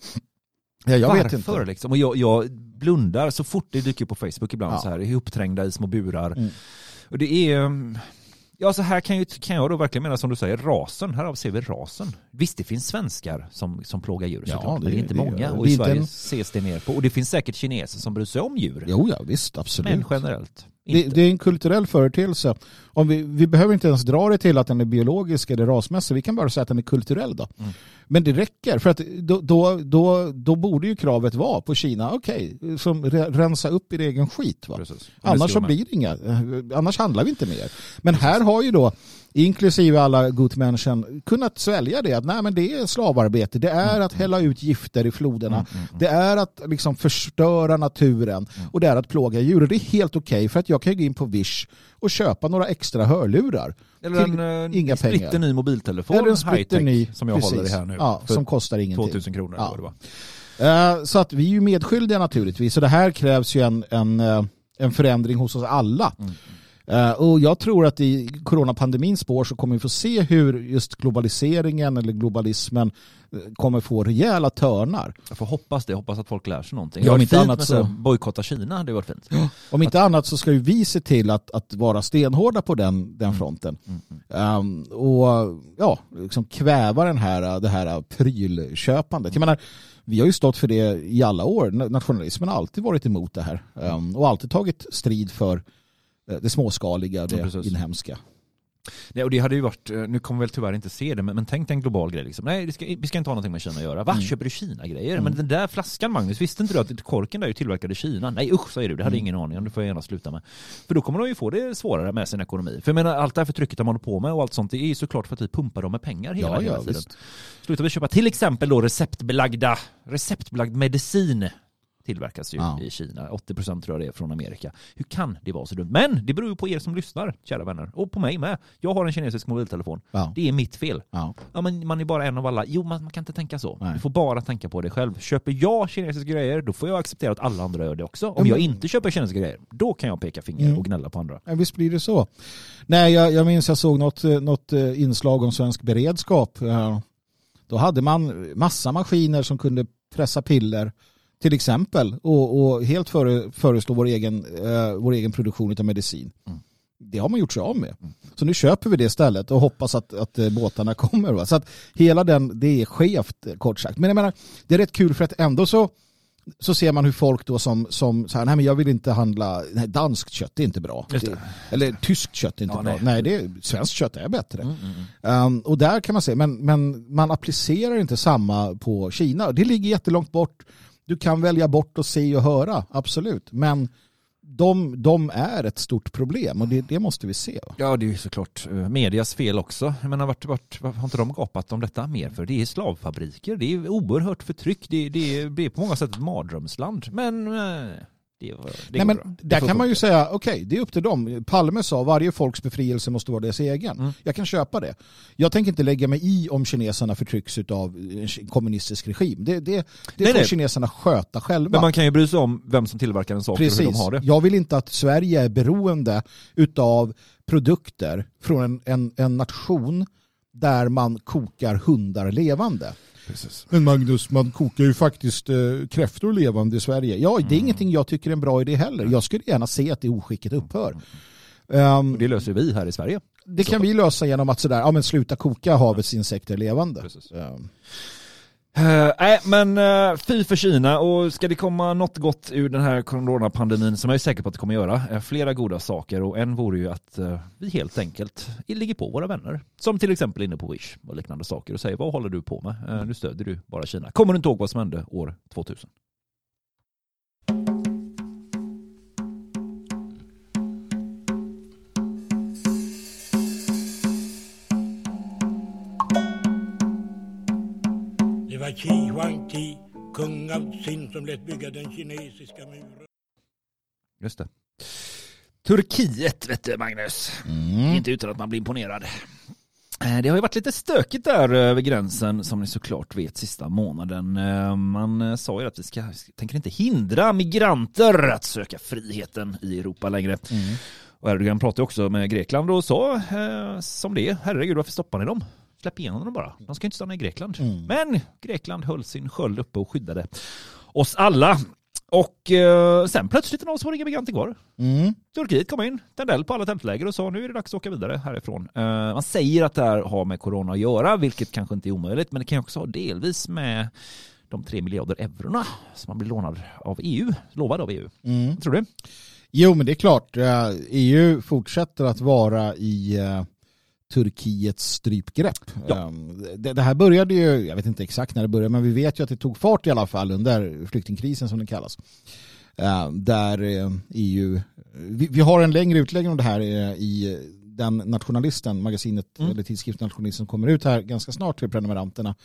Speaker 4: Ja, jag
Speaker 1: Varför,
Speaker 4: vet inte.
Speaker 1: Liksom? Och jag, jag blundar så fort det dyker på Facebook ibland,
Speaker 4: ja.
Speaker 1: så här, är uppträngda i små burar.
Speaker 4: Mm. Och
Speaker 1: det är... Ja, så här kan, ju, kan jag då verkligen mena, som du säger, rasen. Här ser vi rasen. Visst, det finns svenskar som, som plågar djur,
Speaker 4: ja,
Speaker 1: såklart,
Speaker 4: det,
Speaker 1: men det är inte
Speaker 4: det,
Speaker 1: många.
Speaker 4: det,
Speaker 1: och i Sverige
Speaker 4: en...
Speaker 1: ses det mer på. Och det finns säkert kineser som bryr sig om djur.
Speaker 4: Jo, ja, visst, absolut.
Speaker 1: Men generellt.
Speaker 4: Det, det är en kulturell företeelse. Om vi, vi behöver inte ens dra det till att den är biologisk eller rasmässig. Vi kan bara säga att den är kulturell då. Mm. Men det räcker. För att då, då, då, då borde ju kravet vara på Kina. Okej, okay, som rensa upp i egen skit. Va? Annars så blir det inga. Annars handlar vi inte mer. Men här har ju då, inklusive alla gutmänniskan, kunnat svälja det. Att nej, men det är slavarbete. Det är att hälla ut gifter i floderna. Mm, mm, mm. Det är att liksom förstöra naturen. Mm. Och det är att plåga djur. Det är helt okej okay, för att jag kan gå in på Wish och köpa några extra hörlurar.
Speaker 1: Eller en, en inga pengar. ny mobiltelefon.
Speaker 4: Eller en splitterny
Speaker 1: som jag precis. håller i här nu.
Speaker 4: Ja, som kostar ingenting.
Speaker 1: tvåtusen kronor.
Speaker 4: Ja.
Speaker 1: Eller vad det var.
Speaker 4: Så att vi är ju medskyldiga naturligtvis. Så det här krävs ju en, en, en förändring hos oss alla. Mm. Uh, och jag tror att i coronapandemins spår så kommer vi få se hur just globaliseringen eller globalismen kommer få rejäla törnar.
Speaker 1: Jag får hoppas det. Jag hoppas att folk lär sig någonting.
Speaker 4: Ja, om inte annat så
Speaker 1: bojkotta Kina, det var fint.
Speaker 4: Ja. Om inte att... annat så ska ju vi se till att, att vara stenhårda på den, den fronten. Mm. Mm. Um, och ja, liksom kväva den här, det här prylköpandet. Jag menar, vi har ju stått för det i alla år. Nationalismen har alltid varit emot det här. Um, och alltid tagit strid för det småskaliga, det ja, inhemska.
Speaker 1: Nej, och det hade ju varit, nu kommer vi väl tyvärr inte se det, men, men tänk dig en global grej. Liksom. Nej, det ska, vi ska inte ha någonting med Kina att göra. Va, mm. köper du Kina-grejer? Mm. Men den där flaskan, Magnus, visste inte du att korken där är tillverkad i Kina? Nej, usch, säger du. Det hade mm. ingen aning om. Det får jag gärna sluta med. För då kommer de ju få det svårare med sin ekonomi. För jag menar, allt det här förtrycket de håller på med och allt sånt, det är ju såklart för att vi pumpar dem med pengar hela,
Speaker 4: ja,
Speaker 1: hela
Speaker 4: ja,
Speaker 1: tiden.
Speaker 4: Visst.
Speaker 1: Slutar vi köpa till exempel då receptbelagda, receptbelagd medicin tillverkas ju ja. i Kina. åttio procent tror jag det är från Amerika. Hur kan det vara så dumt? Men det beror ju på er som lyssnar, kära vänner. Och på mig med. Jag har en kinesisk mobiltelefon. Ja. Det är mitt fel. Ja. Ja, men man är bara en av alla. Jo, man, man kan inte tänka så. Nej. Du får bara tänka på det själv. Köper jag kinesiska grejer, då får jag acceptera att alla andra gör det också. Om mm. jag inte köper kinesiska grejer, då kan jag peka finger mm. och gnälla på andra.
Speaker 4: Ja, visst blir det så. Nej, jag, jag minns jag såg något, något inslag om svensk beredskap. Då hade man massa maskiner som kunde pressa piller till exempel, och, och helt före, föreslå vår egen, uh, vår egen produktion av medicin. Mm. Det har man gjort sig av med. Mm. Så nu köper vi det istället och hoppas att, att båtarna kommer. Va? Så att hela den, det är skevt kort sagt. Men jag menar, det är rätt kul för att ändå så, så ser man hur folk då som, som så här, nej men jag vill inte handla, nej, danskt kött är inte bra. Det, eller tyskt kött är inte ja, bra. Nej, nej det är, svenskt kött är bättre. Mm, mm. Um, och där kan man se, men, men man applicerar inte samma på Kina. Det ligger jättelångt bort. Du kan välja bort och se och höra, absolut. Men de, de är ett stort problem och det, det måste vi se. Va?
Speaker 1: Ja, det är ju såklart medias fel också. Jag menar, vart, vart, vart har inte de gapat om detta mer? För det är slavfabriker, det är oerhört förtryck, det, det, är, det är på många sätt ett mardrömsland. Men det, det
Speaker 4: Nej, men där kan man ju säga, okej, okay, det är upp till dem. Palme sa, varje folks befrielse måste vara dess egen. Mm. Jag kan köpa det. Jag tänker inte lägga mig i om kineserna förtrycks av en kommunistisk regim. Det, det, det får nej, kineserna sköta själva.
Speaker 1: Men man kan ju bry sig om vem som tillverkar en sak och hur de har det.
Speaker 4: Jag vill inte att Sverige är beroende utav produkter från en, en, en nation där man kokar hundar levande. Precis. Men Magnus, man kokar ju faktiskt eh, kräftor levande i Sverige. Ja, det är mm. ingenting jag tycker är en bra idé heller. Jag skulle gärna se att det oskicket upphör. Um,
Speaker 1: det löser vi här i Sverige.
Speaker 4: Det så. Kan vi lösa genom att sådär, ja men sluta koka havets insekter levande. Um.
Speaker 1: Nej, uh, men uh, fy för Kina, och ska det komma något gott ur den här coronapandemin, som jag är säker på att det kommer göra, uh, flera goda saker, och en vore ju att uh, vi helt enkelt ligger på våra vänner, som till exempel inne på Wish och liknande saker, och säger, vad håller du på med? Uh, nu stöder du bara Kina. Kommer du inte ihåg vad som hände år tvåtusen?
Speaker 6: Qi Huangdi, kung av Sin, som lät bygga den kinesiska muren.
Speaker 1: Just det. Turkiet, vet du, Magnus.
Speaker 4: Mm.
Speaker 1: Inte utan att man blir imponerad. Det har ju varit lite stökigt där över gränsen, som ni såklart vet, sista månaden. Man sa ju att vi ska, tänker inte hindra migranter att söka friheten i Europa längre.
Speaker 4: Mm.
Speaker 1: Och Erdogan pratade också med Grekland och sa eh, som det är, herregud, varför stoppar ni dem? Släpp igenom dem bara. De ska inte stanna i Grekland.
Speaker 4: Mm.
Speaker 1: Men Grekland höll sin sköld uppe och skyddade oss alla. Och eh, sen plötsligt var det inga migranter kvar.
Speaker 4: Mm.
Speaker 1: Turkiet kom in, tändeld på alla tältläger och sa, nu är det dags att åka vidare härifrån. Eh, man säger att det här har med corona att göra, vilket kanske inte är omöjligt, men det kan också ha delvis med de tre miljarder eurona som man blir lånad av E U, lovad av E U.
Speaker 4: Mm.
Speaker 1: Tror du?
Speaker 4: Jo, men det är klart. E U fortsätter att vara i Turkiets strypgrepp.
Speaker 1: Ja.
Speaker 4: Det, det här började ju, jag vet inte exakt när det började, men vi vet ju att det tog fart i alla fall under flyktingkrisen, som den kallas. Där E U, vi, vi har en längre utläggning om det här i den Nationalisten, magasinet mm. eller tidskriften Nationalisten, kommer ut här ganska snart till prenumeranterna.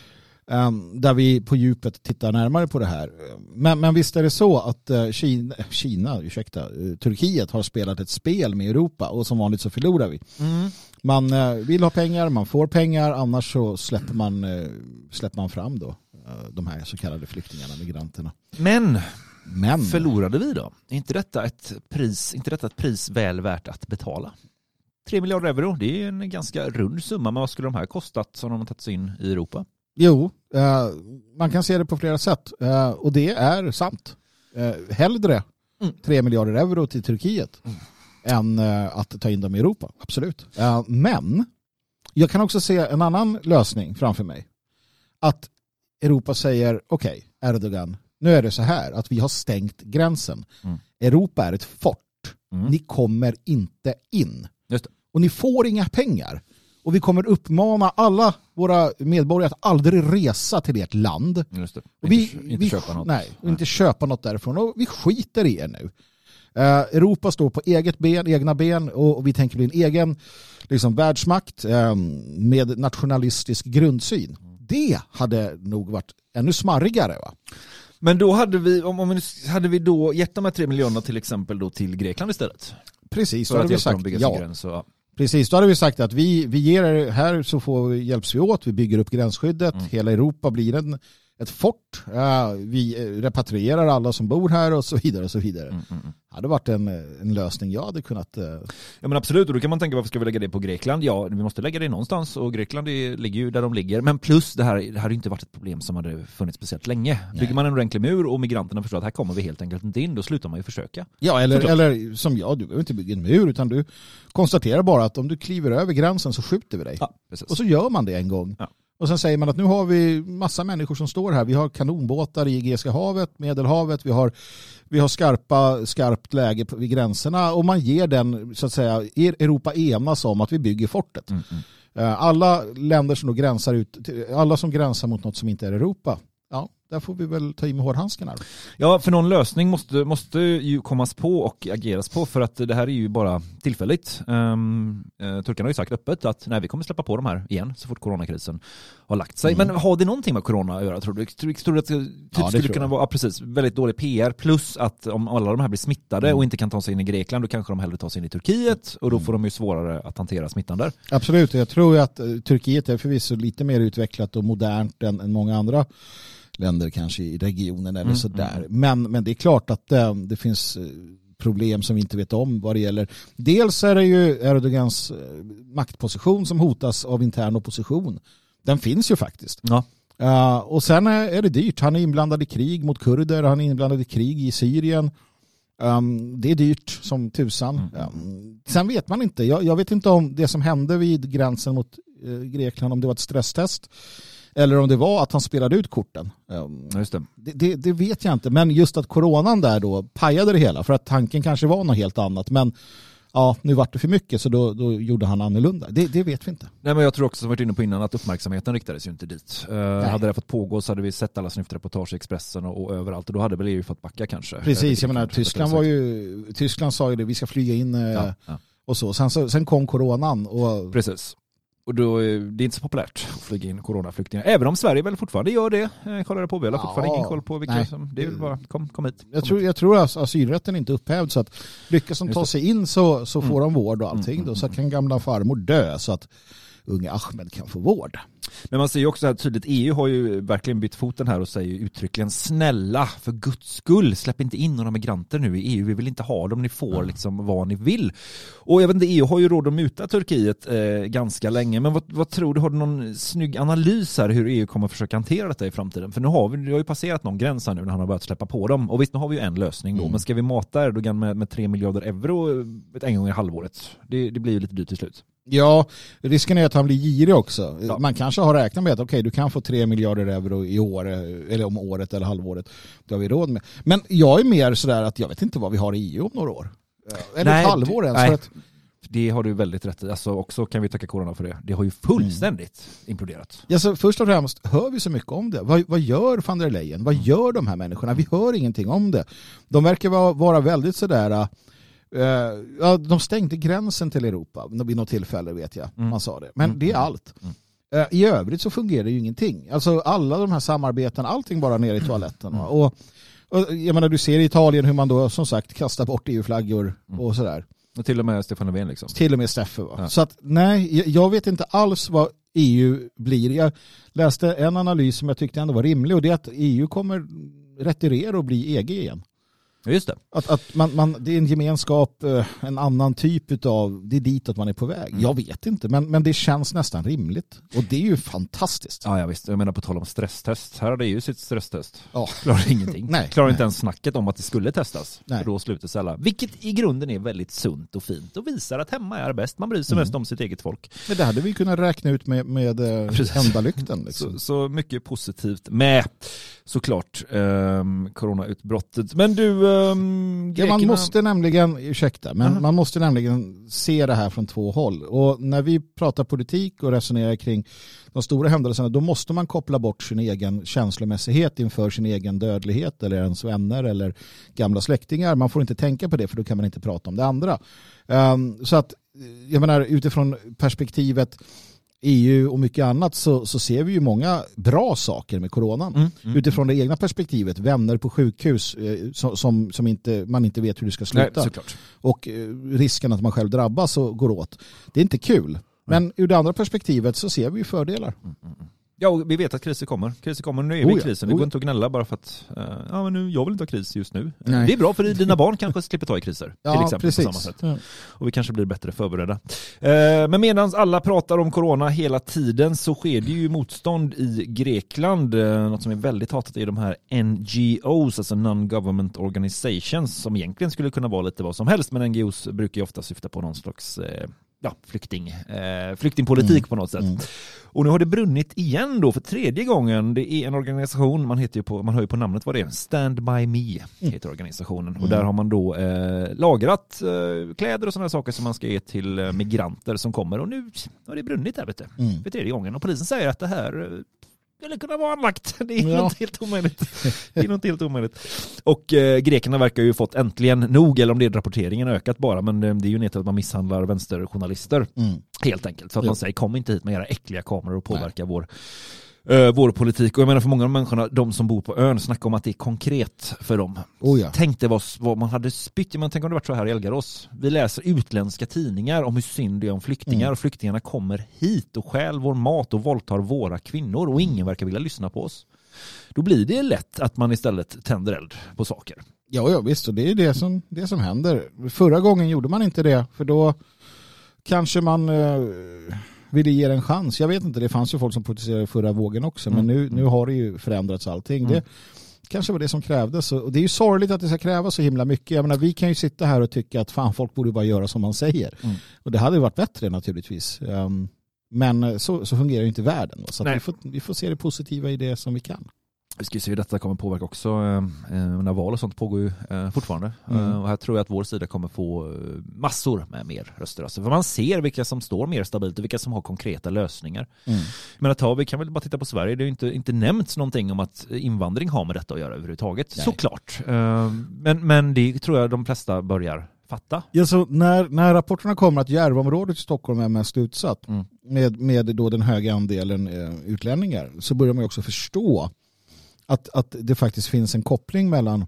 Speaker 4: Um, där vi på djupet tittar närmare på det här. Men, men visst är det så att uh, Kina, Kina ursäkta, uh, Turkiet har spelat ett spel med Europa, och som vanligt så förlorar vi.
Speaker 1: Mm.
Speaker 4: Man uh, vill ha pengar, man får pengar, annars så släpper man, uh, släpper man fram då, uh, de här så kallade flyktingarna, migranterna.
Speaker 1: Men,
Speaker 4: men
Speaker 1: förlorade vi då? Är inte detta ett pris, inte detta ett pris väl värt att betala? tre miljarder euro, det är en ganska rund summa, men vad skulle de här kostat som de har tagit sig in i Europa?
Speaker 4: Jo, eh, man kan se det på flera sätt. Eh, och det är sant. Eh, hellre mm. tre miljarder euro till Turkiet mm. än eh, att ta in dem i Europa. Absolut. Eh, men jag kan också se en annan lösning framför mig. Att Europa säger, okej, okay, Erdogan, nu är det så här att vi har stängt gränsen. Mm. Europa är ett fort. Mm. Ni kommer inte in.
Speaker 1: Just det.
Speaker 4: Och ni får inga pengar. Och vi kommer uppmana alla våra medborgare att aldrig resa till ert land.
Speaker 1: Just det.
Speaker 4: Och vi,
Speaker 1: inte, inte
Speaker 4: vi,
Speaker 1: köpa något.
Speaker 4: Nej, nej, inte köpa något därifrån. Och vi skiter i er nu. Uh, Europa står på eget ben, egna ben, och, och vi tänker bli en egen liksom, världsmakt um, med nationalistisk grundsyn. Det hade nog varit ännu smarrigare, va?
Speaker 1: Men då hade vi, om, om vi, hade vi då gett de här tre miljonerna till exempel då till Grekland istället?
Speaker 4: Precis,
Speaker 1: så
Speaker 4: så
Speaker 1: hade
Speaker 4: vi sagt ja.
Speaker 1: Gräns, så, ja.
Speaker 4: Precis, då hade vi sagt att vi, vi ger er här, så får vi, hjälps vi åt, vi bygger upp gränsskyddet, mm. hela Europa blir en, ett fort, uh, vi repatrierar alla som bor här och så vidare och så vidare. Mm, mm. Det hade varit en, en lösning jag hade kunnat... Uh...
Speaker 1: Ja, men absolut, och då kan man tänka, varför ska vi lägga det på Grekland? Ja, vi måste lägga det någonstans, och Grekland är, ligger ju där de ligger. Men plus, det här, det här har inte varit ett problem som hade funnits speciellt länge. Nej. Bygger man en ordentlig mur och migranterna förstår att här kommer vi helt enkelt inte in, då slutar man ju försöka. Ja,
Speaker 4: eller, eller som jag, du behöver inte bygga en mur, utan du konstaterar bara att om du kliver över gränsen så skjuter vi dig.
Speaker 1: Ja,
Speaker 4: och så gör man det en gång. Ja. Och sen säger man att nu har vi massa människor som står här. Vi har kanonbåtar i Egeiska havet, Medelhavet. Vi har, vi har skarpa, skarpt läge vid gränserna. Och man ger den, så att säga, Europa enas om att vi bygger fortet. Mm, mm. Alla länder som då gränsar ut, alla som gränsar mot något som inte är Europa, ja, där får vi väl ta i med hårdhandskarna.
Speaker 1: Ja, för någon lösning måste, måste ju kommas på och ageras på, för att det här är ju bara tillfälligt. Um, uh, turkarna har ju sagt öppet att nej, vi kommer släppa på de här igen så fort coronakrisen har lagt sig. Mm. Men har det någonting med corona att göra, tror du? Tror, tror du att det typ ja, skulle kunna vara ja, precis, väldigt dålig P R, plus att om alla de här blir smittade mm. och inte kan ta sig in i Grekland, då kanske de hellre tar sig in i Turkiet och då får de ju svårare att hantera smittan där.
Speaker 4: Absolut, jag tror att uh, Turkiet är förvisso lite mer utvecklat och modernt än, än många andra länder kanske i regionen eller mm, sådär. Mm. Men, men det är klart att äh, det finns problem som vi inte vet om vad det gäller. Dels är det ju Erdogans äh, maktposition som hotas av intern opposition. Den finns ju faktiskt. Ja. Uh, och sen är, är det dyrt. Han är inblandad i krig mot kurder. Han är inblandad i krig i Syrien. Um, det är dyrt som tusan. Mm. Um, sen vet man inte. Jag, jag vet inte om det som hände vid gränsen mot uh, Grekland, om det var ett stresstest. Eller om det var att han spelade ut korten.
Speaker 1: Just det.
Speaker 4: Det, det, det vet jag inte. Men just att coronan där då pajade det hela. För att tanken kanske var något helt annat. Men ja, nu var det för mycket så då, då gjorde han annorlunda. Det, det vet vi inte.
Speaker 1: Nej, men jag tror också, som varit inne på innan, att uppmärksamheten riktades ju inte dit. Uh, hade det fått pågå så hade vi sett alla snyftreportage i Expressen och, och överallt. Och då hade väl E U fått backa kanske.
Speaker 4: Precis, jag menar Tyskland var ju, Tyskland sa ju det, vi ska flyga in ja, ja. och så. Sen, så. sen kom coronan. Och
Speaker 1: precis. Och då, det är inte så populärt att flyga in coronaflyktingar. Även om Sverige väl fortfarande gör det. Kollar det på. Vi har ja, fortfarande ingen koll på vilka nej. som... Det är väl bara, kom, kom hit. Kom
Speaker 4: jag, tror, jag tror att asylrätten inte är upphävd. Så att lyckas de ta sig in så, så får mm. de vård och allting. Mm. Då, så kan gamla farmor dö så att unge Ahmed kan få vård.
Speaker 1: Men man ser ju också här tydligt, E U har ju verkligen bytt foten här och säger uttryckligen snälla, för guds skull, släpp inte in några migranter nu i E U. Vi vill inte ha dem, ni får mm. liksom vad ni vill. Och jag vet inte, E U har ju råd att muta Turkiet eh, ganska länge. Men vad, vad tror du, har du någon snygg analys här hur E U kommer försöka hantera detta i framtiden? För nu har vi, det har ju passerat någon gräns här nu när han har börjat släppa på dem. Och visst, nu har vi ju en lösning då. Mm. Men ska vi mata Erdogan med, med tre miljarder euro en gång i halvåret? Det, det blir ju lite dyrt till slut.
Speaker 4: Ja, risken är att han blir girig också. Ja. Man kanske har räknat med att okej, okay, du kan få tre miljarder euro i år, eller om året eller halvåret. Det har vi råd med. Men jag är mer sådär att jag vet inte vad vi har i E U om några år. Eller nej, ett halvår ens.
Speaker 1: Nej.
Speaker 4: För att...
Speaker 1: Det har du väldigt rätt i. Alltså också kan vi tacka corona för det. Det har ju fullständigt mm. imploderat.
Speaker 4: Ja, så först och främst hör vi så mycket om det. Vad, vad gör van der Leyen? Vad gör de här människorna? Vi hör ingenting om det. De verkar vara, vara väldigt sådär... Uh, ja, de stängde gränsen till Europa vid något tillfälle, vet jag. Mm. Man sa det. Men mm. det är allt. Mm. Uh, I övrigt så fungerar ju ingenting. Alltså alla de här samarbeten, allting bara ner i toaletten. Mm. Och, och jag menar, du ser i Italien hur man då som sagt kastar bort E U-flaggor mm. och sådär.
Speaker 1: Och till och med Stefan Löfven liksom.
Speaker 4: Till och med Steffe va. Ja. Så att nej, jag vet inte alls vad E U blir. Jag läste en analys som jag tyckte ändå var rimlig, och det är att E U kommer retirera och bli E G igen.
Speaker 1: Just det.
Speaker 4: Att, att man, man, det är en gemenskap, en annan typ av, det är dit att man är på väg. Jag vet inte, men, men det känns nästan rimligt. Och det är ju fantastiskt.
Speaker 1: Ja, jag visst. Jag menar på tal om stresstest. Här har det ju sitt stresstest.
Speaker 4: Ja.
Speaker 1: Klarar ingenting.
Speaker 4: Nej.
Speaker 1: Klarar
Speaker 4: nej.
Speaker 1: inte ens snacket om att det skulle testas.
Speaker 4: Nej.
Speaker 1: För då slutar sig alla. Vilket i grunden är väldigt sunt och fint och visar att hemma är bäst. Man bryr sig mm. mest om sitt eget folk.
Speaker 4: Men det hade vi kunnat räkna ut med, med ändalykten. Liksom.
Speaker 1: så, så mycket positivt med såklart um, coronautbrottet. Men du... Um,
Speaker 4: ja, man måste nämligen, ursäkta, men uh-huh. man måste nämligen se det här från två håll. Och när vi pratar politik och resonerar kring de stora händelserna, då måste man koppla bort sin egen känslomässighet inför sin egen dödlighet eller ens vänner eller gamla släktingar. Man får inte tänka på det, för då kan man inte prata om det andra. Um, så att, jag menar, utifrån perspektivet E U och mycket annat så, så ser vi ju många bra saker med coronan. Mm, mm, utifrån det egna perspektivet, vänner på sjukhus eh, som, som inte, man inte vet hur det ska sluta.
Speaker 1: Nej,
Speaker 4: och eh, risken att man själv drabbas och går åt. Det är inte kul. Men mm. ur det andra perspektivet så ser vi ju fördelar.
Speaker 1: Mm, mm. Ja, och vi vet att kriser kommer. Kriser kommer, nu är vi i krisen. Det går inte att gnälla bara för att uh, ja, men nu, jag vill inte ha kris just nu. Nej. Det är bra för dina barn kanske slipper ta i kriser.
Speaker 4: Ja,
Speaker 1: till exempel
Speaker 4: precis.
Speaker 1: På samma sätt.
Speaker 4: Ja.
Speaker 1: Och vi kanske blir bättre förberedda. Uh, men medan alla pratar om corona hela tiden så sker det ju motstånd i Grekland. Uh, något som är väldigt hatat är de här N G Os, alltså Non-Government Organizations, som egentligen skulle kunna vara lite vad som helst. Men N G Os brukar ju ofta syfta på någon slags... Uh, Ja, flykting, eh, flyktingpolitik mm. på något sätt. Mm. Och nu har det brunnit igen då för tredje gången. Det är en organisation, man heter ju på, man hör ju på namnet vad det är. Stand by me heter organisationen. Mm. Och där har man då eh, lagrat eh, kläder och sådana saker som man ska ge till eh, migranter som kommer. Och nu har det brunnit där, vet du. Mm. För tredje gången. Och polisen säger att det här skulle kunna vara anlagt. Det är
Speaker 4: Ja.
Speaker 1: inte helt omöjligt. Det är inte helt omöjligt. Och eh, grekerna verkar ju fått äntligen nog, eller om det är rapporteringen ökat bara, men eh, det är ju inte att man misshandlar vänsterjournalister.
Speaker 4: Mm.
Speaker 1: Helt enkelt. Så att
Speaker 4: Jo.
Speaker 1: man säger, kom inte hit med era äckliga kameror och påverka vår, uh, vår politik. Och jag menar för många av människorna, de som bor på ön, snackar om att det är konkret för dem.
Speaker 4: Oh ja.
Speaker 1: Tänk det vad, vad man hade spytt. Men tänk om det varit så här i Elgarås. Vi läser utländska tidningar om hur synd det är om flyktingar.
Speaker 4: Mm.
Speaker 1: Och flyktingarna kommer hit och stjäl vår mat och våldtar våra kvinnor. Och ingen verkar vilja lyssna på oss. Då blir det lätt att man istället tänder eld på saker.
Speaker 4: Ja, ja visst, och det är det som, det som händer. Förra gången gjorde man inte det, för då kanske man eh, ville ge en chans. Jag vet inte, det fanns ju folk som protesterade förra vågen också,
Speaker 1: Mm.
Speaker 4: men nu, nu har det ju förändrats allting.
Speaker 1: Mm.
Speaker 4: Det kanske var det som krävdes, och det är ju sorgligt att det ska krävas så himla mycket. Jag menar, vi kan ju sitta här och tycka att fan, folk borde bara göra som man säger.
Speaker 1: Mm.
Speaker 4: Och det hade ju varit bättre naturligtvis. Um, men så, så fungerar ju inte världen. Så att vi, får, vi får se det positiva i det som vi kan.
Speaker 1: Vi ska se hur detta kommer påverka också eh, när val och sånt pågår ju eh, fortfarande.
Speaker 4: Mm.
Speaker 1: Eh, och här tror jag att vår sida kommer få eh, massor med mer röster. Alltså, för man ser vilka som står mer stabilt och vilka som har konkreta lösningar.
Speaker 4: Mm.
Speaker 1: Men att ta, vi kan väl bara titta på Sverige. Det är ju inte, inte nämnts någonting om att invandring har med detta att göra överhuvudtaget.
Speaker 4: Nej.
Speaker 1: Såklart. Eh, men, men det tror jag de flesta börjar fatta.
Speaker 4: Ja, så när, när rapporterna kommer att Järvaområdet i Stockholm är mest utsatt
Speaker 1: Mm.
Speaker 4: med, med då den höga andelen eh, utlänningar, så börjar man ju också förstå att, att det faktiskt finns en koppling mellan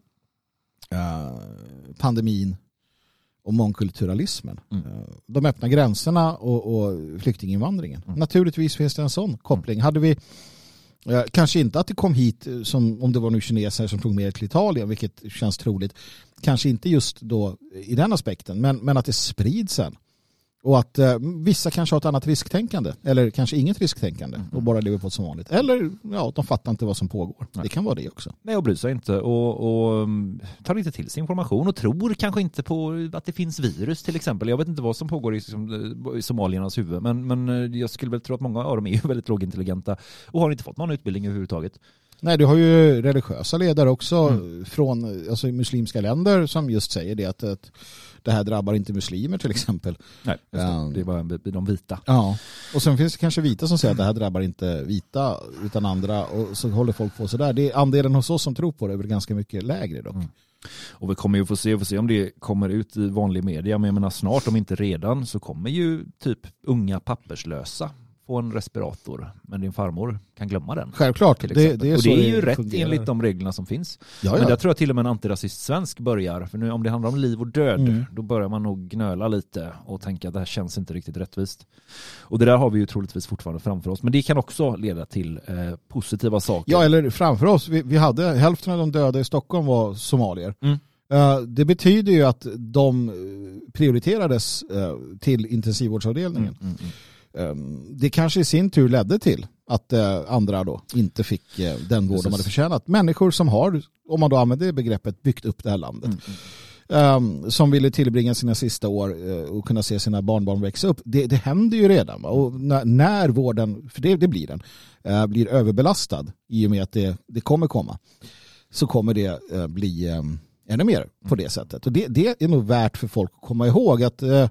Speaker 4: eh, pandemin och mångkulturalismen.
Speaker 1: Mm.
Speaker 4: Eh, de öppna gränserna och, och flyktinginvandringen.
Speaker 1: Mm.
Speaker 4: Naturligtvis finns det en sån koppling. Hade vi eh, kanske inte att det kom hit som om det var nu kineser som tog med till Italien, vilket känns troligt. Kanske inte just då i den aspekten, men, men att det sprids sen. Och att eh, vissa kanske har ett annat risktänkande, eller kanske inget risktänkande
Speaker 1: Mm.
Speaker 4: och bara lever på som vanligt. Eller ja, de fattar inte vad som pågår.
Speaker 1: Nej.
Speaker 4: Det kan vara det också.
Speaker 1: Nej, och bryr sig inte och, och um, tar inte till sig information och tror kanske inte på att det finns virus till exempel. Jag vet inte vad som pågår i, som, i somaliernas huvud, men, men jag skulle väl tro att många av dem är väldigt lågintelligenta och har inte fått någon utbildning överhuvudtaget.
Speaker 4: Nej, du har ju religiösa ledare också
Speaker 1: Mm.
Speaker 4: från alltså, muslimska länder som just säger det att, att det här drabbar inte muslimer till exempel.
Speaker 1: Nej, just det.
Speaker 4: Um,
Speaker 1: Det är bara de vita.
Speaker 4: Ja, och sen finns det kanske vita som säger att det här drabbar inte vita utan andra, och så håller folk på sådär. Det är andelen hos oss som tror på det är väl ganska mycket lägre dock.
Speaker 1: Mm. Och vi kommer ju få se, få se om det kommer ut i vanlig media, men jag menar snart, om inte redan, så kommer ju typ unga papperslösa få en respirator, men din farmor kan glömma den.
Speaker 4: Självklart,
Speaker 1: Till
Speaker 4: det,
Speaker 1: exempel.
Speaker 4: det är
Speaker 1: och
Speaker 4: så
Speaker 1: det är ju rätt
Speaker 4: fungerar.
Speaker 1: enligt de reglerna som finns.
Speaker 4: Ja,
Speaker 1: Men
Speaker 4: ja.
Speaker 1: där tror jag till och med en antirasist svensk börjar. För nu om det handlar om liv och död,
Speaker 4: Mm.
Speaker 1: då börjar man nog gnöla lite och tänka att det här känns inte riktigt rättvist. Och det där har vi ju troligtvis fortfarande framför oss. Men det kan också leda till eh, positiva saker.
Speaker 4: Ja, eller framför oss. Vi, vi hade hälften av de döda i Stockholm var somalier.
Speaker 1: Mm.
Speaker 4: Uh, det betyder ju att de prioriterades uh, till intensivvårdsavdelningen.
Speaker 1: Mm, mm, mm.
Speaker 4: Um, det kanske i sin tur ledde till att uh, andra då inte fick uh, den vård
Speaker 1: Precis.
Speaker 4: de hade förtjänat. Människor som har, om man då använder det begreppet, byggt upp det här landet.
Speaker 1: Mm,
Speaker 4: Um, som ville tillbringa sina sista år uh, och kunna se sina barnbarn växa upp. Det, det händer ju redan. Va? Och när, när vården, för det, det blir den, uh, blir överbelastad i och med att det, det kommer komma, så kommer det uh, bli um, ännu mer på det sättet. Och det, det är nog värt för folk att komma ihåg att uh,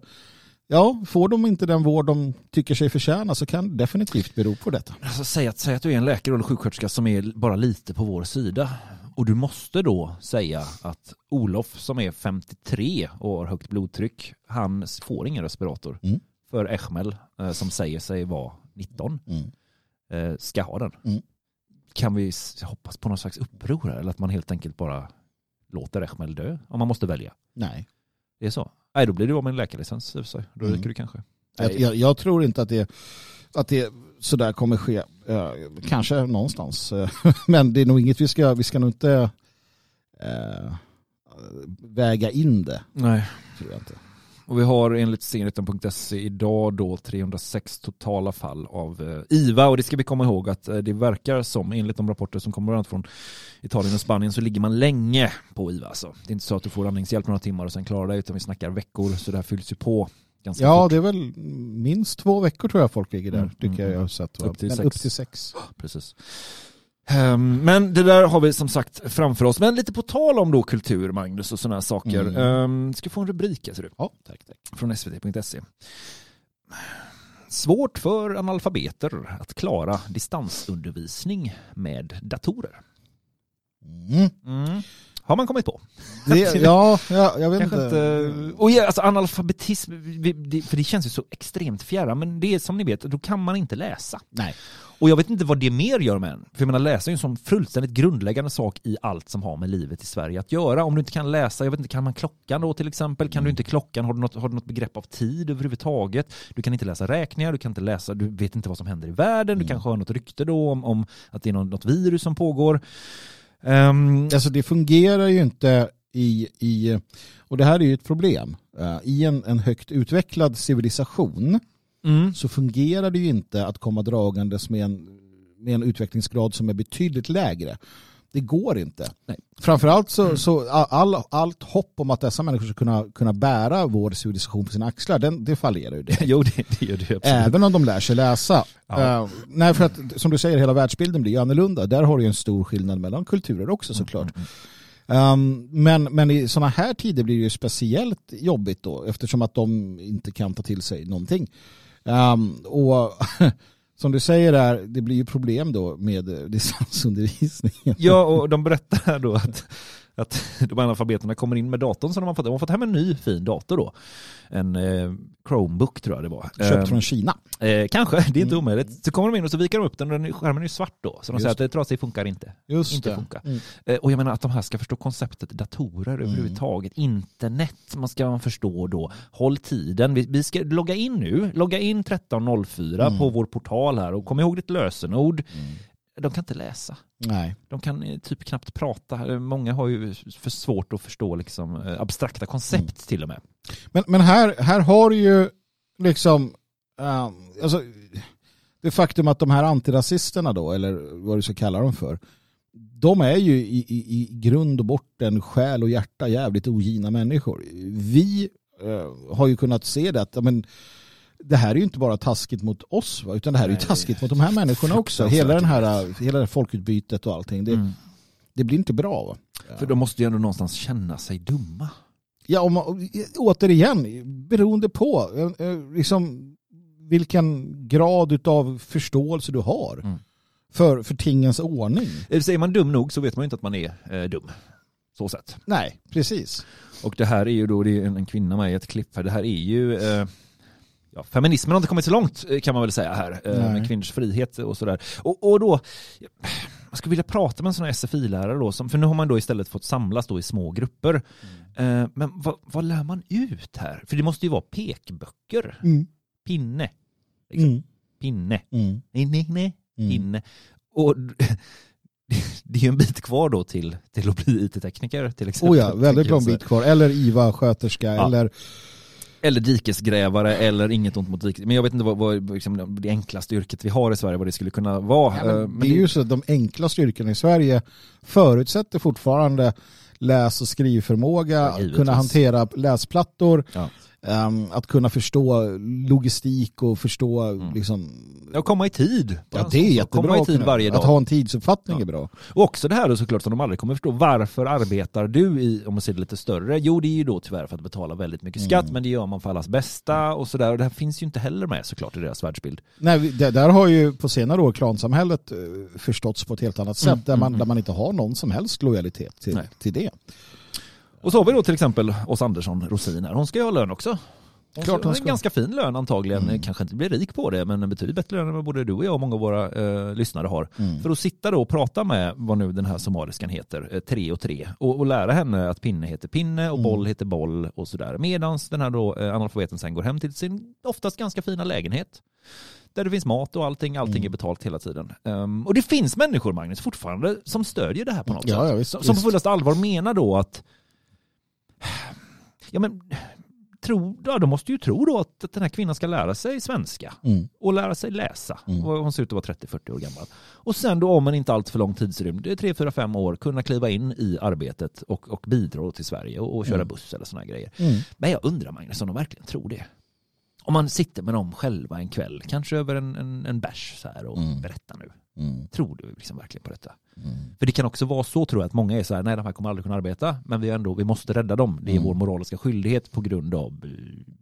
Speaker 4: ja, får de inte den vård de tycker sig förtjäna, så kan det definitivt bero på detta.
Speaker 1: Alltså, säg, att, säg att du är en läkare eller sjuksköterska som är bara lite på vår sida. Och du måste då säga att Olof som är femtiotre och har högt blodtryck, han får ingen respirator.
Speaker 4: Mm.
Speaker 1: För Echmel eh, som säger sig vara nitton
Speaker 4: Mm.
Speaker 1: eh, ska ha den.
Speaker 4: Mm.
Speaker 1: Kan vi s- hoppas på någon slags uppror här, eller att man helt enkelt bara låter Echmel dö om man måste välja?
Speaker 4: Nej.
Speaker 1: Det är så. Nej, då blir du av med en läkarlicens i och för sig. Då
Speaker 4: Mm.
Speaker 1: ryker du kanske.
Speaker 4: Jag, jag, jag tror inte att det, att det så där kommer ske. Uh, kanske någonstans. Uh, men det är nog inget vi ska, vi ska nog inte uh, väga in det.
Speaker 1: Nej.
Speaker 4: Tror jag inte.
Speaker 1: Och vi har enligt senheten punkt se idag då trehundrasex totala fall av eh, I V A, och det ska vi komma ihåg att eh, det verkar som, enligt de rapporter som kommer bland annat från Italien och Spanien, så ligger man länge på I V A. Alltså. Det är inte så att du får andningshjälp några timmar och sen klarar dig, utan vi snackar veckor, så det här fylls ju på ganska
Speaker 4: Ja,
Speaker 1: fort.
Speaker 4: det är väl minst två veckor tror jag folk ligger där.
Speaker 1: Mm,
Speaker 4: tycker
Speaker 1: mm,
Speaker 4: jag jag har sett. Va?
Speaker 1: upp till
Speaker 4: Men
Speaker 1: sex.
Speaker 4: upp till sex.
Speaker 1: Precis. Um, men det där har vi som sagt framför oss. Men lite på tal om då kultur, Magnus, och sådana här saker.
Speaker 4: Mm.
Speaker 1: Um, ska få en rubrik, alltså, du,
Speaker 4: Ja, tack, tack.
Speaker 1: från S V T punkt se. svårt för analfabeter att klara distansundervisning med datorer.
Speaker 4: Mm.
Speaker 1: Mm. Har man kommit på?
Speaker 4: Det, ja, ja, jag vet
Speaker 1: Kanske
Speaker 4: inte.
Speaker 1: inte. Och ja, alltså analfabetism, för det känns ju så extremt fjärran, men det är som ni vet, då kan man inte läsa.
Speaker 4: Nej.
Speaker 1: Och jag vet inte vad det mer gör med en. För jag menar, läsa är ju en sån fullständigt grundläggande sak i allt som har med livet i Sverige att göra. Om du inte kan läsa, jag vet inte, kan man klockan då till exempel? Kan mm. du inte klockan? Har du, något, har du något begrepp av tid överhuvudtaget? Du kan inte läsa räkningar, du kan inte läsa, du vet inte vad som händer i världen. Mm. Du kanske har något rykte då om, om att det är något, något virus som pågår. Um,
Speaker 4: alltså det fungerar ju inte i, i och det här är ju ett problem. Uh, I en, en högt utvecklad civilisation mm. så fungerar det ju inte att komma dragandes med en, med en utvecklingsgrad som är betydligt lägre. Det går inte. Nej. Framförallt så, mm. så all, allt hopp om att dessa människor ska kunna, kunna bära vår civilisation på sina axlar, den, det fallerar ju det.
Speaker 1: Jo, det, det gör det absolut.
Speaker 4: Även om de lär sig läsa.
Speaker 1: Ja.
Speaker 4: Uh, nej, för att som du säger, hela världsbilden blir ju annorlunda. Där har du ju en stor skillnad mellan kulturer också såklart. Mm. Um, men, men i sådana här tider blir det ju speciellt jobbigt då, eftersom att de inte kan ta till sig någonting. Um, och som du säger där, det blir ju problem då med distansundervisningen.
Speaker 1: Ja, och de berättar då att, att de analfabeterna kommer in med datorn som de har fått. De har fått hem en ny fin dator då. En eh, Chromebook tror jag det var.
Speaker 4: Köpt eh, från Kina.
Speaker 1: Eh, kanske, det är inte mm. omöjligt. Så kommer de in och så vikar de upp den och den, skärmen är ju svart då. Så de Just säger att det trasig funkar inte.
Speaker 4: Just
Speaker 1: inte
Speaker 4: det.
Speaker 1: Funkar.
Speaker 4: Mm.
Speaker 1: Eh, och jag menar att de här ska förstå konceptet datorer mm. överhuvudtaget. Internet, man ska förstå då. Håll tiden. Vi, vi ska logga in nu. Logga in tretton noll fyra mm. på vår portal här och kom ihåg ditt lösenord. Mm. De kan inte läsa.
Speaker 4: Nej.
Speaker 1: De kan typ knappt prata. Många har ju för svårt att förstå liksom, abstrakta koncept mm. till och med.
Speaker 4: Men, men här, här har du ju liksom uh, alltså, det faktum att de här antirasisterna då, eller vad du ska kalla dem för, de är ju i, i, i grund och botten själ och hjärta jävligt ogina människor. Vi uh, har ju kunnat se det att men, det här är ju inte bara taskigt mot oss, va? Utan det här är ju taskigt mot de här människorna också. Hela, den här, hela det här folkutbytet och allting. Det, mm. det blir inte bra. Va?
Speaker 1: För de måste ju ändå någonstans känna sig dumma.
Speaker 4: Ja, och man, återigen, beroende på liksom, vilken grad av förståelse du har mm. för, för tingens ordning.
Speaker 1: Säger man dum nog så vet man ju inte att man är eh, dum. Så sett.
Speaker 4: Nej, precis.
Speaker 1: Och det här är ju då, det är en kvinna med i ett klipp här. Det här är ju... Eh, Ja, feminismen har inte kommit så långt kan man väl säga här Nej. med kvinnors frihet och sådär. Och, och då, jag skulle vilja prata med en sån här S F I-lärare då, som, för nu har man då istället fått samlas då i små grupper. Mm. Eh, men vad, vad lär man ut här? För det måste ju vara pekböcker.
Speaker 4: Mm.
Speaker 1: Pinne. Liksom. Mm. Pinne.
Speaker 4: Mm.
Speaker 1: Pinne. Mm. Pinne. Och det är ju en bit kvar då till, till att bli I T-tekniker till exempel.
Speaker 4: Oh ja, väldigt lång bit kvar. Eller I V A-sköterska ja. eller...
Speaker 1: Eller dikesgrävare eller inget ont mot diket. Men jag vet inte vad, vad liksom, det enklaste yrket vi har i Sverige, vad det skulle kunna vara.
Speaker 4: Ja, men men det är ju så att de enklaste yrkena i Sverige förutsätter fortfarande läs- och skrivförmåga, ja, kunna hantera läsplattor, ja. um, att kunna förstå logistik och förstå mm. liksom...
Speaker 1: Ja, komma i tid.
Speaker 4: Ja, det är jättebra.
Speaker 1: Komma i tid varje dag.
Speaker 4: Att ha en tidsuppfattning
Speaker 1: ja.
Speaker 4: är bra.
Speaker 1: Och också det här då såklart som de aldrig kommer förstå. Varför arbetar du i, om man ser det lite större? Jo, det är ju då tyvärr för att betala väldigt mycket skatt, mm. men det gör man för allas bästa och sådär. Och det här finns ju inte heller med såklart i deras världsbild.
Speaker 4: Nej, det, där har ju på senare år klansamhället förståtts på ett helt annat sätt, mm. där, man, där man inte har någon som helst lojalitet till, till det.
Speaker 1: Och så har vi då till exempel Åsa Andersson Rosin här. Hon ska ju ha lön också. Hon Klart hon ska. En ganska fin lön antagligen. Mm. Kanske inte blir rik på det, men en betydligt bättre lön än både du och jag och många av våra eh, lyssnare har. Mm. För att sitta då och prata med vad nu den här somaliskan heter, eh, tre och tre. Och, och lära henne att pinne heter pinne och mm. boll heter boll och sådär. Medans den här då eh, analfabeten sen går hem till sin oftast ganska fina lägenhet. Där det finns mat och allting, allting mm. är betalt hela tiden. Um, och det finns människor, Magnus, fortfarande som stödjer det här på något
Speaker 4: ja,
Speaker 1: sätt.
Speaker 4: Ja, visst,
Speaker 1: som, som på fullaste allvar menar då att ja men tro, ja, de måste ju tro då att, att den här kvinnan ska lära sig svenska mm. och lära sig läsa. Mm. Och hon ser ut att vara trettio till fyrtio år gammal. Och sen då om en inte allt för lång tidsrymd, det är tre, fyra, fem år, kunna kliva in i arbetet och, och bidra till Sverige och, och köra mm. buss eller såna grejer. Mm. Men jag undrar, Magnus, om de verkligen tror det. Om man sitter med dem själva en kväll, kanske över en, en, en bärs så här och mm. berättar nu. Mm. Tror du liksom verkligen på detta? Mm. För det kan också vara så, tror jag, att många är så här, nej, de här kommer aldrig kunna arbeta, men vi ändå, vi måste rädda dem. Det är mm. vår moraliska skyldighet på grund av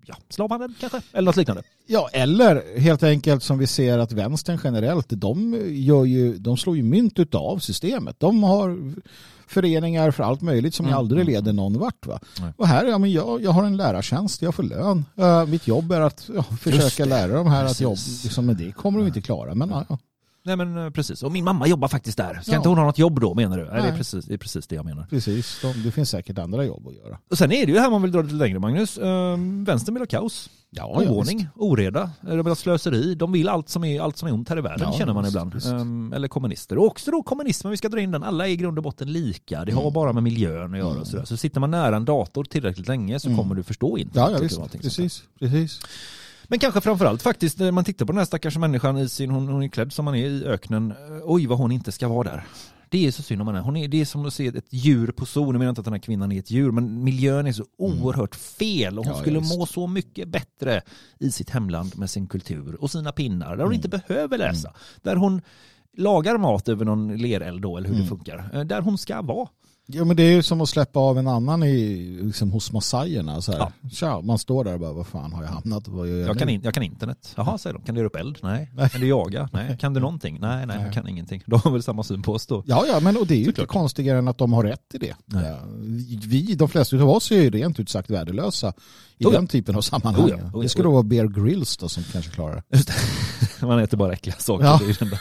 Speaker 1: ja, slavhandel kanske, eller något liknande.
Speaker 4: Ja, eller helt enkelt som vi ser att vänstern generellt, de, gör ju, de slår ju mynt utav systemet. De har föreningar för allt möjligt som mm. aldrig leder någon vart. Va? Och här, ja, men jag, jag har en lärartjänst, jag får lön. Uh, mitt jobb är att ja, försöka lära dem här att jobba. Liksom, men det kommer de inte klara. Men, ja. Ja.
Speaker 1: Nej men precis, och min mamma jobbar faktiskt där. Ska
Speaker 4: ja.
Speaker 1: inte hon ha något jobb då, menar du? Nej, det, är precis, det är precis det jag menar.
Speaker 4: Precis, de, det finns säkert andra jobb att göra.
Speaker 1: Och sen är det ju här man vill dra lite längre, Magnus. Um, vänstern vill ha kaos.
Speaker 4: Ja,
Speaker 1: Oordning,
Speaker 4: ja,
Speaker 1: oreda, de vill ha slöseri. De vill allt som är, allt som är ont här i världen, ja, känner man ibland. Um, eller kommunister. Och också då kommunismen, vi ska dra in den. Alla är i grund och botten lika. Det har mm. bara med miljön att göra. Mm. Och sådär. Så sitter man nära en dator tillräckligt länge så mm. kommer du förstå inte.
Speaker 4: Ja, ja visst. Precis, precis.
Speaker 1: Men kanske framförallt faktiskt när man tittar på den här stackars människan i sin, hon, hon är klädd som man är i öknen. Oj, vad hon inte ska vara där. Det är så synd om henne. Hon är, det är som att se ett djur på zoo. Jag menar inte att den här kvinnan är ett djur, men miljön är så oerhört fel. Och hon
Speaker 4: ja,
Speaker 1: skulle
Speaker 4: ja,
Speaker 1: må så mycket bättre i sitt hemland med sin kultur och sina pinnar. Där hon mm. inte behöver läsa. Mm. Där hon lagar mat över någon lereld då, eller hur mm. det funkar. Där hon ska vara.
Speaker 4: Ja, men det är ju som att släppa av en annan i, liksom, hos massajerna. Så här. Ja. Tja, man står där och bara, vad fan har jag hamnat? Vad gör jag,
Speaker 1: jag, kan in, jag kan internet. Jaha, säger de. Kan du göra upp eld? Nej. nej. Kan du jaga? Nej. Kan du någonting? Nej, nej, jag kan ingenting. De har väl samma syn på oss då.
Speaker 4: Ja, ja, men och det är ju så inte klart konstigare än att de har rätt i det. Ja. Vi, de flesta av oss är ju rent ut sagt värdelösa i oh, den ja. typen av sammanhang. Oh, ja. Oh, ja. Det skulle oh, ja. vara Bear Grylls då som kanske klarar det.
Speaker 1: Man äter bara äckliga saker.
Speaker 4: Ja.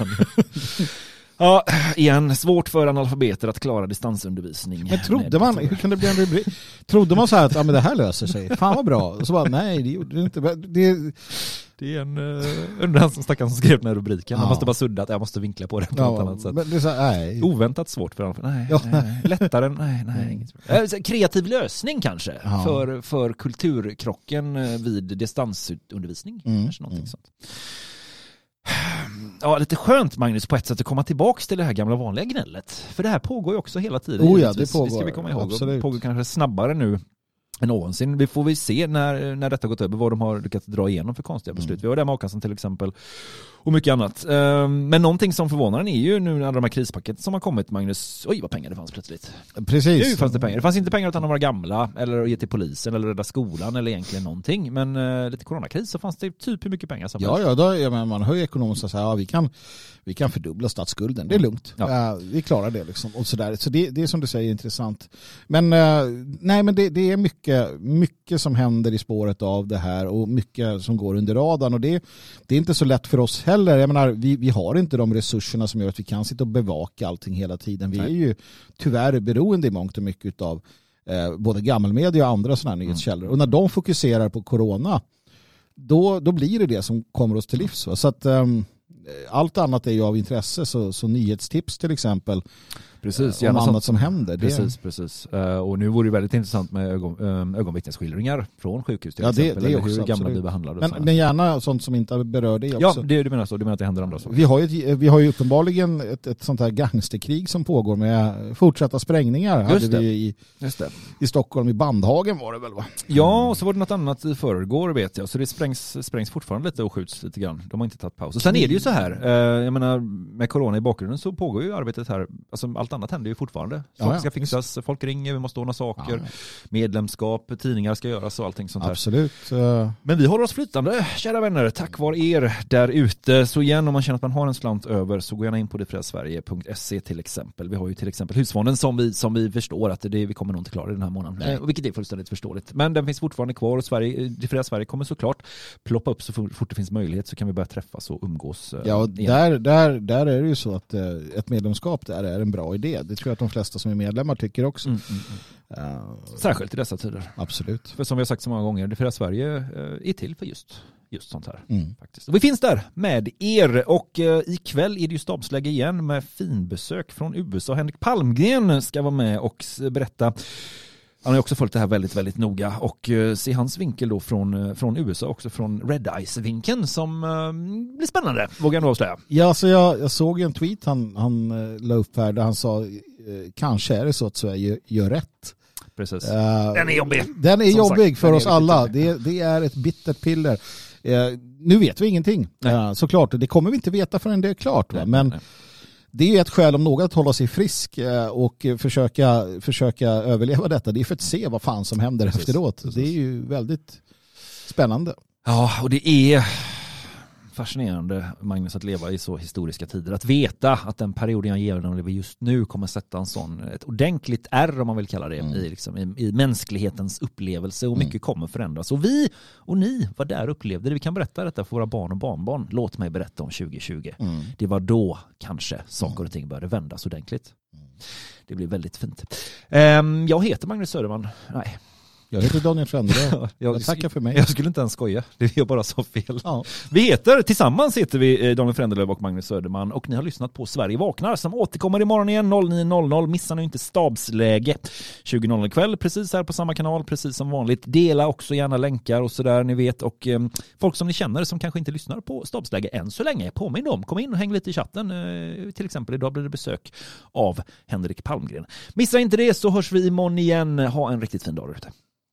Speaker 1: Ja, igen, svårt för analfabeter att klara distansundervisning.
Speaker 4: Men trodde man, hur kan det bli en rubrik? Trodde man så här att ja, men det här löser sig? Fan vad bra. Och så bara, nej, det gjorde det inte. Det,
Speaker 1: det är en uh, undrar som stackaren som skrev den här rubriken. Ja. Man måste bara sudda att jag måste vinkla på det på ja, något annat sätt.
Speaker 4: Men det är så här, nej.
Speaker 1: Oväntat svårt för analfabeter. Nej, ja. nej, nej. Lättare, nej, nej. Inget. Äh, kreativ lösning kanske ja. för, för kulturkrocken vid distansundervisning. Mm. Kanske någonting mm. sånt. Ja, lite skönt Magnus på ett sätt att komma tillbaka till det här gamla vanliga gnället. För det här pågår ju också hela tiden.
Speaker 4: Oh ja, det pågår.
Speaker 1: Det ska vi komma ihåg.
Speaker 4: Absolut.
Speaker 1: Det pågår kanske snabbare nu än någonsin. Vi får väl se när, när detta gått över vad de har lyckats dra igenom för konstiga beslut. Mm. Vi har det med a-kassan till exempel och mycket annat. Men någonting som förvånar en är ju nu när de här krispaketen som har kommit, Magnus, oj vad pengar det fanns plötsligt.
Speaker 4: Precis.
Speaker 1: Nu fanns det pengar. Det fanns inte pengar utan de var gamla eller att ge till polisen eller rädda skolan eller egentligen någonting. Men uh, lite coronakris så fanns det typ hur mycket pengar som
Speaker 4: Ja, ja, då, ja men man hör ju ekonomiskt att säga ja, vi kan vi kan fördubbla statsskulden. Det är lugnt. Ja. Uh, vi klarar det liksom och så där. Så det, det är som du säger intressant. Men uh, nej, men det, det är mycket mycket som händer i spåret av det här och mycket som går under radarn och det, det är inte så lätt för oss heller. Jag menar, vi, vi har inte de resurserna som gör att vi kan sitta och bevaka allting hela tiden. Vi Nej. är ju tyvärr beroende i mångt och mycket av eh, både gammelmedia och andra sådana här mm. nyhetskällor. Och när de fokuserar på corona då, då blir det det som kommer oss till livs. Va? Så att um, allt annat är ju av intresse. Så, så nyhetstips till exempel.
Speaker 1: Precis,
Speaker 4: om annat sånt som händer.
Speaker 1: Precis, det... precis. Uh, och nu vore det väldigt intressant med ögon, um, ögonvittnesskildringar från sjukhus till
Speaker 4: ja,
Speaker 1: exempel.
Speaker 4: Det, det
Speaker 1: eller
Speaker 4: också,
Speaker 1: hur gamla
Speaker 4: absolut.
Speaker 1: vi behandlade.
Speaker 4: Men, men gärna sånt som inte berör det också.
Speaker 1: Ja, det, du menar så. Du menar att det händer andra saker.
Speaker 4: Vi har ju, vi har ju uppenbarligen ett, ett sånt här gangsterkrig som pågår med fortsatta sprängningar.
Speaker 1: Just det.
Speaker 4: Hade vi i,
Speaker 1: Just det.
Speaker 4: I Stockholm, i Bandhagen var det väl va?
Speaker 1: Ja, och så var det något annat i förrgår vet jag. Så det sprängs, sprängs fortfarande lite och skjuts lite grann. De har inte tagit paus. Och sen är det ju så här, uh, jag menar med corona i bakgrunden så pågår ju arbetet här. Alltså allt annat händer ju fortfarande. Saker ja, ja. ska fixas, folk ringer, vi måste ordna saker, ja, ja. medlemskap, tidningar ska göras och allting sånt här.
Speaker 4: Absolut.
Speaker 1: Men vi håller oss flytande, kära vänner, tack vare er där ute. Så igen, om man känner att man har en slant över så gå gärna in på det fria sverige punkt se till exempel. Vi har ju till exempel husfonden som vi, som vi förstår att det, vi kommer nog inte klara den här månaden, eh, vilket är fullständigt förståeligt. Men den finns fortfarande kvar och Sverige, det fria Sverige kommer såklart ploppa upp så fort det finns möjlighet så kan vi börja träffas och umgås. Eh,
Speaker 4: ja, och där, där, där är det ju så att eh, ett medlemskap där är en bra idé. Det tror jag att de flesta som är medlemmar tycker också. Mm, mm, mm. Uh,
Speaker 1: Särskilt i dessa tider.
Speaker 4: Absolut.
Speaker 1: För som vi har sagt så många gånger, det fria Sverige uh, är till för just, just sånt här.
Speaker 4: Mm.
Speaker 1: Faktiskt. Och vi finns där med er och uh, ikväll är det ju stabsläge igen med finbesök från U S A. Henrik Palmgren ska vara med och berätta. Han har också följt det här väldigt, väldigt noga och uh, se hans vinkel då från, uh, från U S A, också från Red Eyes-vinkeln som uh, blir spännande, vågar jag nog avslöja.
Speaker 4: Ja, så jag, jag såg en tweet han, han uh, la upp här där han sa uh, kanske är det så att Sverige gör rätt.
Speaker 1: Precis. Uh, den är jobbig.
Speaker 4: Den är
Speaker 1: som
Speaker 4: jobbig
Speaker 1: sagt,
Speaker 4: för oss alla.
Speaker 1: Det,
Speaker 4: det är ett bittert piller. Uh, nu vet vi ingenting, uh, såklart. Det kommer vi inte veta förrän det är klart. Va? Nej, men nej. Det är ett skäl om något att hålla sig frisk och försöka, försöka överleva detta. Det är för att se vad fan som händer Precis. efteråt. Precis. Det är ju väldigt Spännande.
Speaker 1: Ja, och det är fascinerande, Magnus, att leva i så historiska tider. Att veta att den perioden jag ger dem lever just nu kommer sätta en sån, ett ordentligt ärr, om man vill kalla det, mm. i, liksom, i, i mänsklighetens upplevelse, och mycket mm. kommer förändras. Och vi och ni var där och upplevde det. Vi kan berätta detta för våra barn och barnbarn. Låt mig berätta om tjugo tjugo. Mm. Det var då kanske saker och ting började vändas ordentligt. Mm. Det blir väldigt fint. Um, jag heter Magnus Söderman. Nej.
Speaker 4: Jag heter Daniel Frändelöv. Jag, jag tackar för mig.
Speaker 1: Jag skulle inte ens skoja. Det är bara så fel.
Speaker 4: Ja.
Speaker 1: Vi heter, tillsammans heter vi Daniel Frändelöv och Magnus Söderman, och ni har lyssnat på Sverige vaknar, som återkommer imorgon igen nio noll noll. Missa nu inte stabsläge tjugo noll noll ikväll, precis här på samma kanal, precis som vanligt. Dela också gärna länkar och sådär, ni vet. Och eh, folk som ni känner som kanske inte lyssnar på stabsläge än så länge, påminn dem. Kom in och häng lite i chatten. Eh, till exempel idag blir det besök av Henrik Palmgren. Missa inte det, så hörs vi imorgon igen. Ha en riktigt fin dag ute.